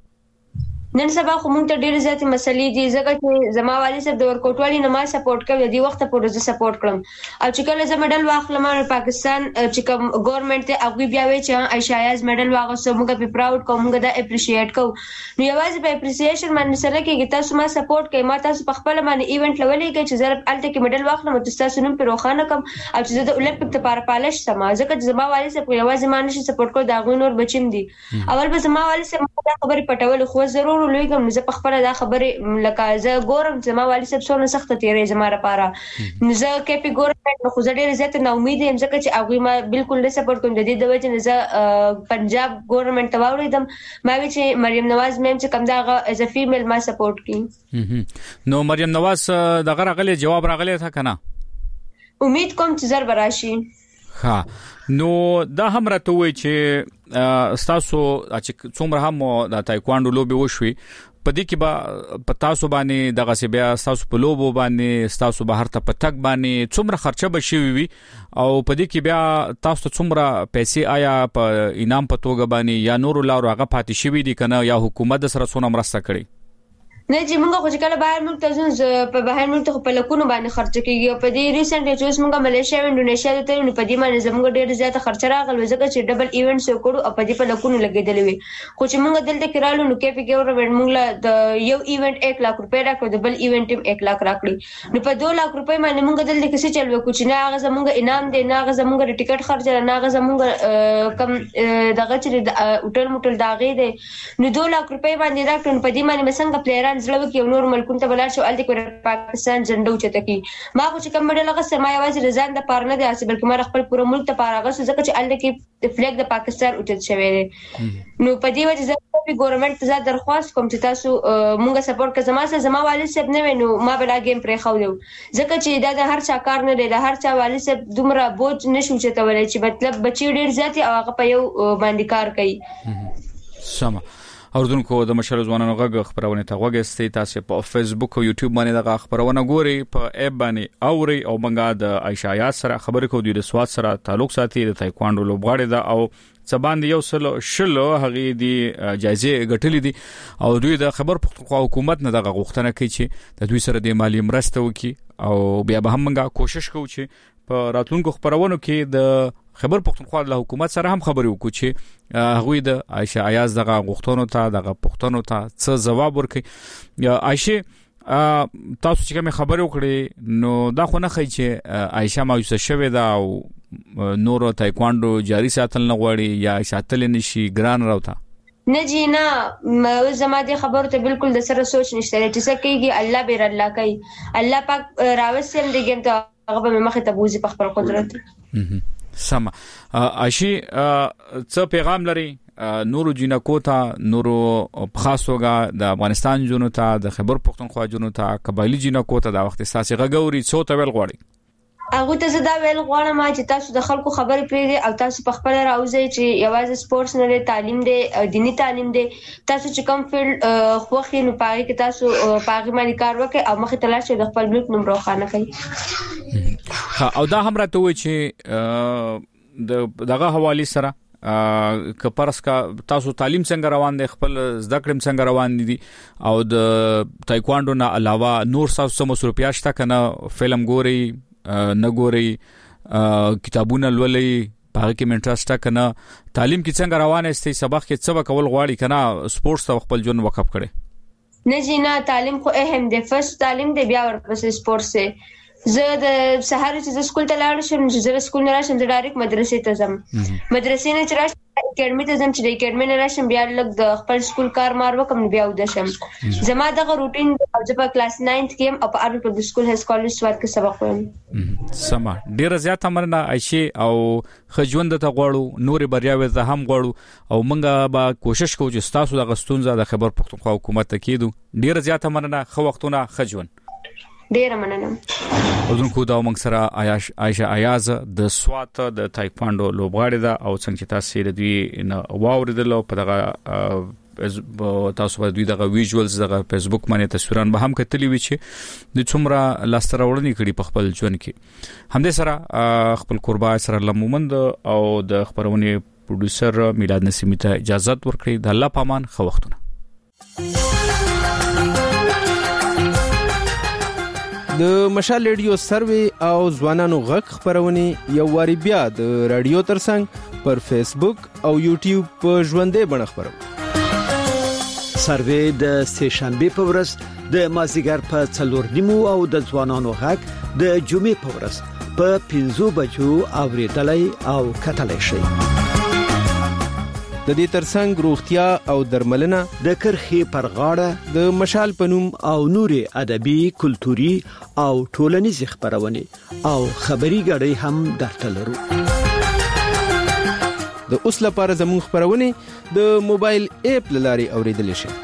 Speaker 12: نن سبا خو مونږ ته ډېر زیاتې مسلې دي ځکه چې زما والي صاحب د ورکوټوالي نه ما سپورټ کوي دی وخت پورې زه سپورټ کړم او چې کله زه میډل واخلم نو پاکستان چې کوم ګورنمنت ته هغه بیا وی چې عائشه ایاز میډل واغسته موږ په پراود کوم موږ دا اپریشیټ کوو نو یوازې په اپریسیشن باندې سره کې تاسو ما سپورټ کوي ما تاسو په خپل باندې ایونت لولې کې چې زه الته کې میډل واخلم او تاسو نوم په روخانه کوم او چې زه د اولمپیک لپاره پالش سم ځکه چې زما والي صاحب یوازې ما نشي سپورټ کوو دا غو نور بچیم دي اول به زما والي صاحب دا خبرې پټول خو ضرور لوي کوم زه په خپل دا خبرې لکه زه ګورم چې ما والي صاحب څونه سخت تیرې زما لپاره زه کې په ګورم خو زه ډېر زیات نه امید یم ځکه چې هغه ما بالکل نه سپورټ کوم د دې د وجه نه زه پنجاب ګورنمنت ته واوریدم ما وی چې مریم نواز مېم چې کوم دا از ا فیمیل ما سپورټ کی
Speaker 1: نو مریم نواز دغه راغلی جواب راغلی تا کنه
Speaker 12: امید کوم چې زر براشي
Speaker 1: ها نو دا هم راته وای چې تاسو چې څومره هم د تایکوانډو لوبي وشوي پدې کې با پتاسو باندې دغه سی بیا تاسو په لوبو باندې تاسو بهر ته پټک باندې څومره خرچه بشي وي او پدې کې بیا تاسو څومره پیسې آیا په انعام په توګه باندې یا نور لارو هغه پاتې شي دي کنه یا حکومت سره څونه مرسته کړي
Speaker 12: نه چې موږ خو چې کله بهر ملک ته ځو په بهر ملک ته په لکونو باندې خرچ کیږي او په دې ریسنټ چې موږ ملیشیا او انډونیشیا ته نو په دې باندې زموږ ډېر زیاته خرچ راغلی ځکه چې ډبل ایونټس وکړو او په دې په لکونو لګیدلې وي خو چې موږ دلته کړهلو نو کې په ګورنمنت موږ له د یو ایونت 1 لک روپۍ راکړو د بل ایونت هم 1 لک راکړي نو په 2 لک روپۍ باندې موږ دلته کې څه چل وکړو چې نه هغه زموږ انعام دی نه هغه زموږ ټیکټ خرچ نه هغه زموږ کم دغه چې هوټل موټل داغې دی نو 2 لک روپۍ باندې راکړو په دې باندې مسنګ پلیران زړه وکي نور ملکونو ته بلار شو الته کو پاکستان جنډو چته کی ما خو چې کوم مډل هغه سما یوازې رضان د پاره نه دی اصل بلکې ما خپل پوره ملک ته پاره هغه ځکه چې الته کې فلیګ د پاکستان اوچت شوی دی نو په دې وجه زه په ګورنمنت ته درخواست کوم چې تاسو مونږه سپورټ کړئ زما والي صاحب نه وینو ما بلا گیم پرې خو دیو ځکه چې دا د هر چا کار نه دی د هر چا والي صاحب دومره بوج نشو چته ولې چې مطلب بچی ډیر زیات او هغه په یو باندې کار کوي
Speaker 1: سم اوردونکو د مشر ځوانانو غږ خبرونه ته غوږی تاسو په فیسبوک او یوټیوب باندې دغه خبرونه ګوري په اپ باندې اوري او منګه د عائشه ایاز سره خبرې کوي د سواد سره تعلق ساتي د تایکوانډو لوبغاړي دا او سباند یو شلو هغه دی جایزه غټلې دي او دوی د خبر پختونخوا حکومت نه دغه غوښتنه کوي چې د دوی سره د مالی مرسته وکړي او بیا به هم منګه کوشش کوو چې په راتلونکو خبرونو کې د خبر پختونخوا د حکومت سره هم خبرې وکړو چې هغه د عائشه ایاز دغه غوښتنو ته دغه پښتنو ته څه جواب ورکړي یا عائشه تاسو چې کوم خبرې وکړي نو دا خو نه خی چې عائشه مایوسه شوه دا او نور تایکوانډو جاری ساتل نه غواړي یا ساتل نشي ګران راوته
Speaker 12: نه جی نه زما دې خبرو ته بالکل د سره سوچ نشته چې څه کوي الله بیر الله کوي الله پاک راوسم دې ګم ته هغه به مخه ته بوزي په خپل قدرت
Speaker 1: سم عائشی څه پیغام لري نورو جنکو ته نورو خاصوګه د افغانستان جنونو ته د خبر پختونخوا جنونو ته قبایلی جنکو ته د وخت ساسي غغوري څو ته ویل غواړي
Speaker 12: هغه ته زدا ویل غواړم چې تاسو د خلکو خبرې پرې او تاسو په خپل راوځي چې یوازې سپورتس نه تعلیم دی دینی تعلیم دی تاسو چې کوم فیلډ خوخي نو پاره کې تاسو پاره باندې کار وکړئ او مخه تلاش د خپل ملک نوم روښانه کړئ
Speaker 1: او دا هم راته وایي چې دغه حواله سره کپرس کا تاسو تعلیم څنګه روان دي خپل زده کړم څنګه روان دي او د تایکوانډو نه علاوه نور تاسو مصروفیات شته کنه فلم ګوري نه ګوري کتابونه لولي پاره کې منټرسټه کنه تعلیم کې څنګه روانه استي سبق کې څه وکول غواړي کنه سپورتس ته خپل جون وقف کړي
Speaker 12: نه جینا تعلیم خو اهم دی فرست تعلیم دی بیا ورپسې سپورتس زه د سهار چې سکول ته لاړ شم چې زه سکول نه راشم زه ډایرکټ مدرسې ته ځم مدرسې نه چې راشم اکیډمي ته ځم چې د اکیډمي نه راشم بیا لږ د خپل سکول کار مار وکم بیا ودشم زما دغه روټین د کلاس 9th کې او په اړه د سکول هیڅ کالج سواد کې سبق وایم
Speaker 1: سما ډیر زیات مننه عائشه او خجوند ته غواړو نور بریاوي زه هم غواړو او مونږه به کوشش کوو چې تاسو د غستونزه د خبر پختونخوا حکومت ته کېدو ډیر زیات مننه خو وختونه خجوند
Speaker 12: ډیر مننه.
Speaker 1: اوردونکو دا موږ سره عائشہ ایاز د سوات د تایکوانډو لوبغاړې ده او څنګه چې تاسو یې دوی واوریدل په دغه تاسو به دوی دغه ویژوالز دغه فیسبوک باندې تصویران به هم کتلی وي چې د څومره لاستراوړنې کړي په خپل ژوند کې. همدې سره خپل قربا سره لمومند او د خبرونه پروډوسر میلاد نسیمی ته اجازه ورکړي. د الله پامان خو وختونه.
Speaker 13: د مشال ریډیو سروي او ځوانانو غږ خبرونه یو واری بیا د رادیو ترڅنګ پر فیسبوک او یوټیوب په ژوندې بڼه خبرو.
Speaker 14: سروي د سهشنبه په ورځ د مازیګر په 4:30 او د ځوانانو غږ د جمعې په ورځ په 5 بجو اوریدلای او کتلای شي.
Speaker 13: د دې ترڅنګ روغتیا او درملنه
Speaker 14: د کرخي پر غاړه
Speaker 13: د مشال پنوم
Speaker 14: او نوري ادبي کلتوري او ټولنیز خبرونه او خبري غړي هم درته لرو.
Speaker 13: د اوس لپاره زموږ خبرونه د موبایل اپ لاري اوریدل شي.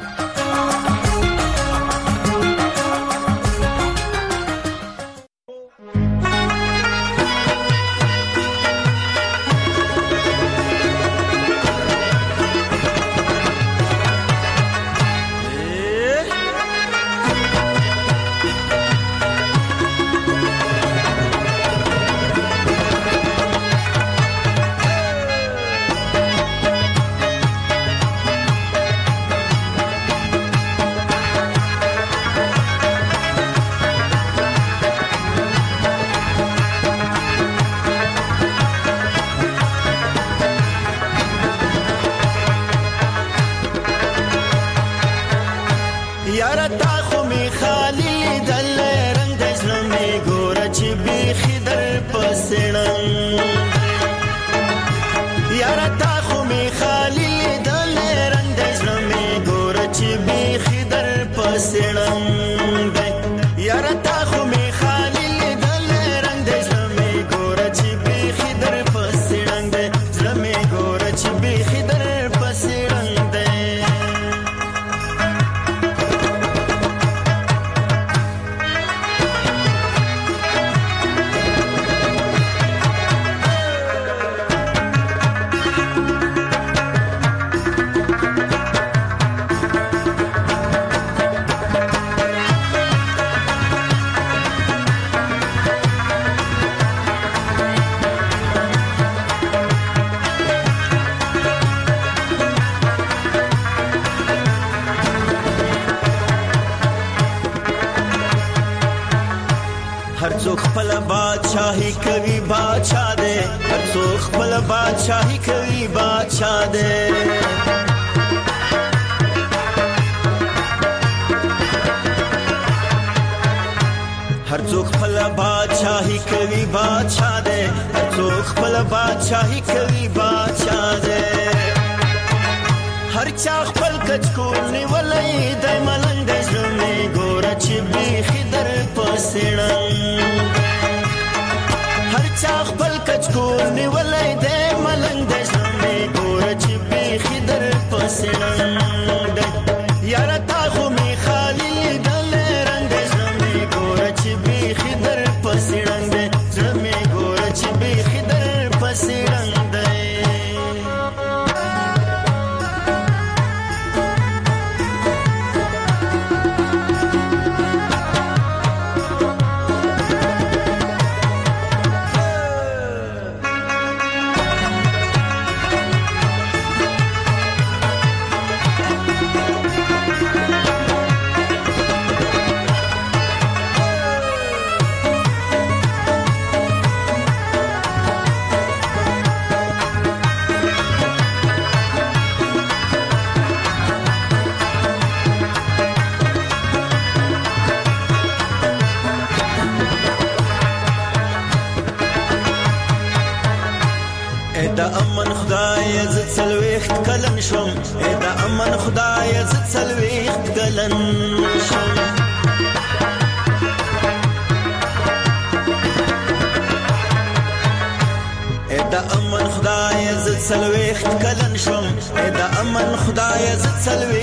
Speaker 15: बादशाही कवि बादशाह दे हर सोख पल बादशाही कवि बादशाह दे हर सोख पल बादशाही कवि बादशाह दे हर सोख पल बादशाही कवि बादशाह दे हर चाख पल कचकोनी वलई दय मलंग दे जुमे गोरा चिबी खिदर पसणं हर चाख पल कचकोनी वलई दे मलंग दे जुमे गोरा चिबी खिदर पसणं यारा ताखो में खाली दल रंग दे जुमे गोरा चिबी खिदर पसणं दे जुमे गोरा चिबी खिदर पसणं دا امن خدای عزت سلويخت کلن شوم دا امن خدای عزت سلويخت کلن شوم دا امن خدای عزت سلويخت کلن شوم دا امن خدای عزت سلويخت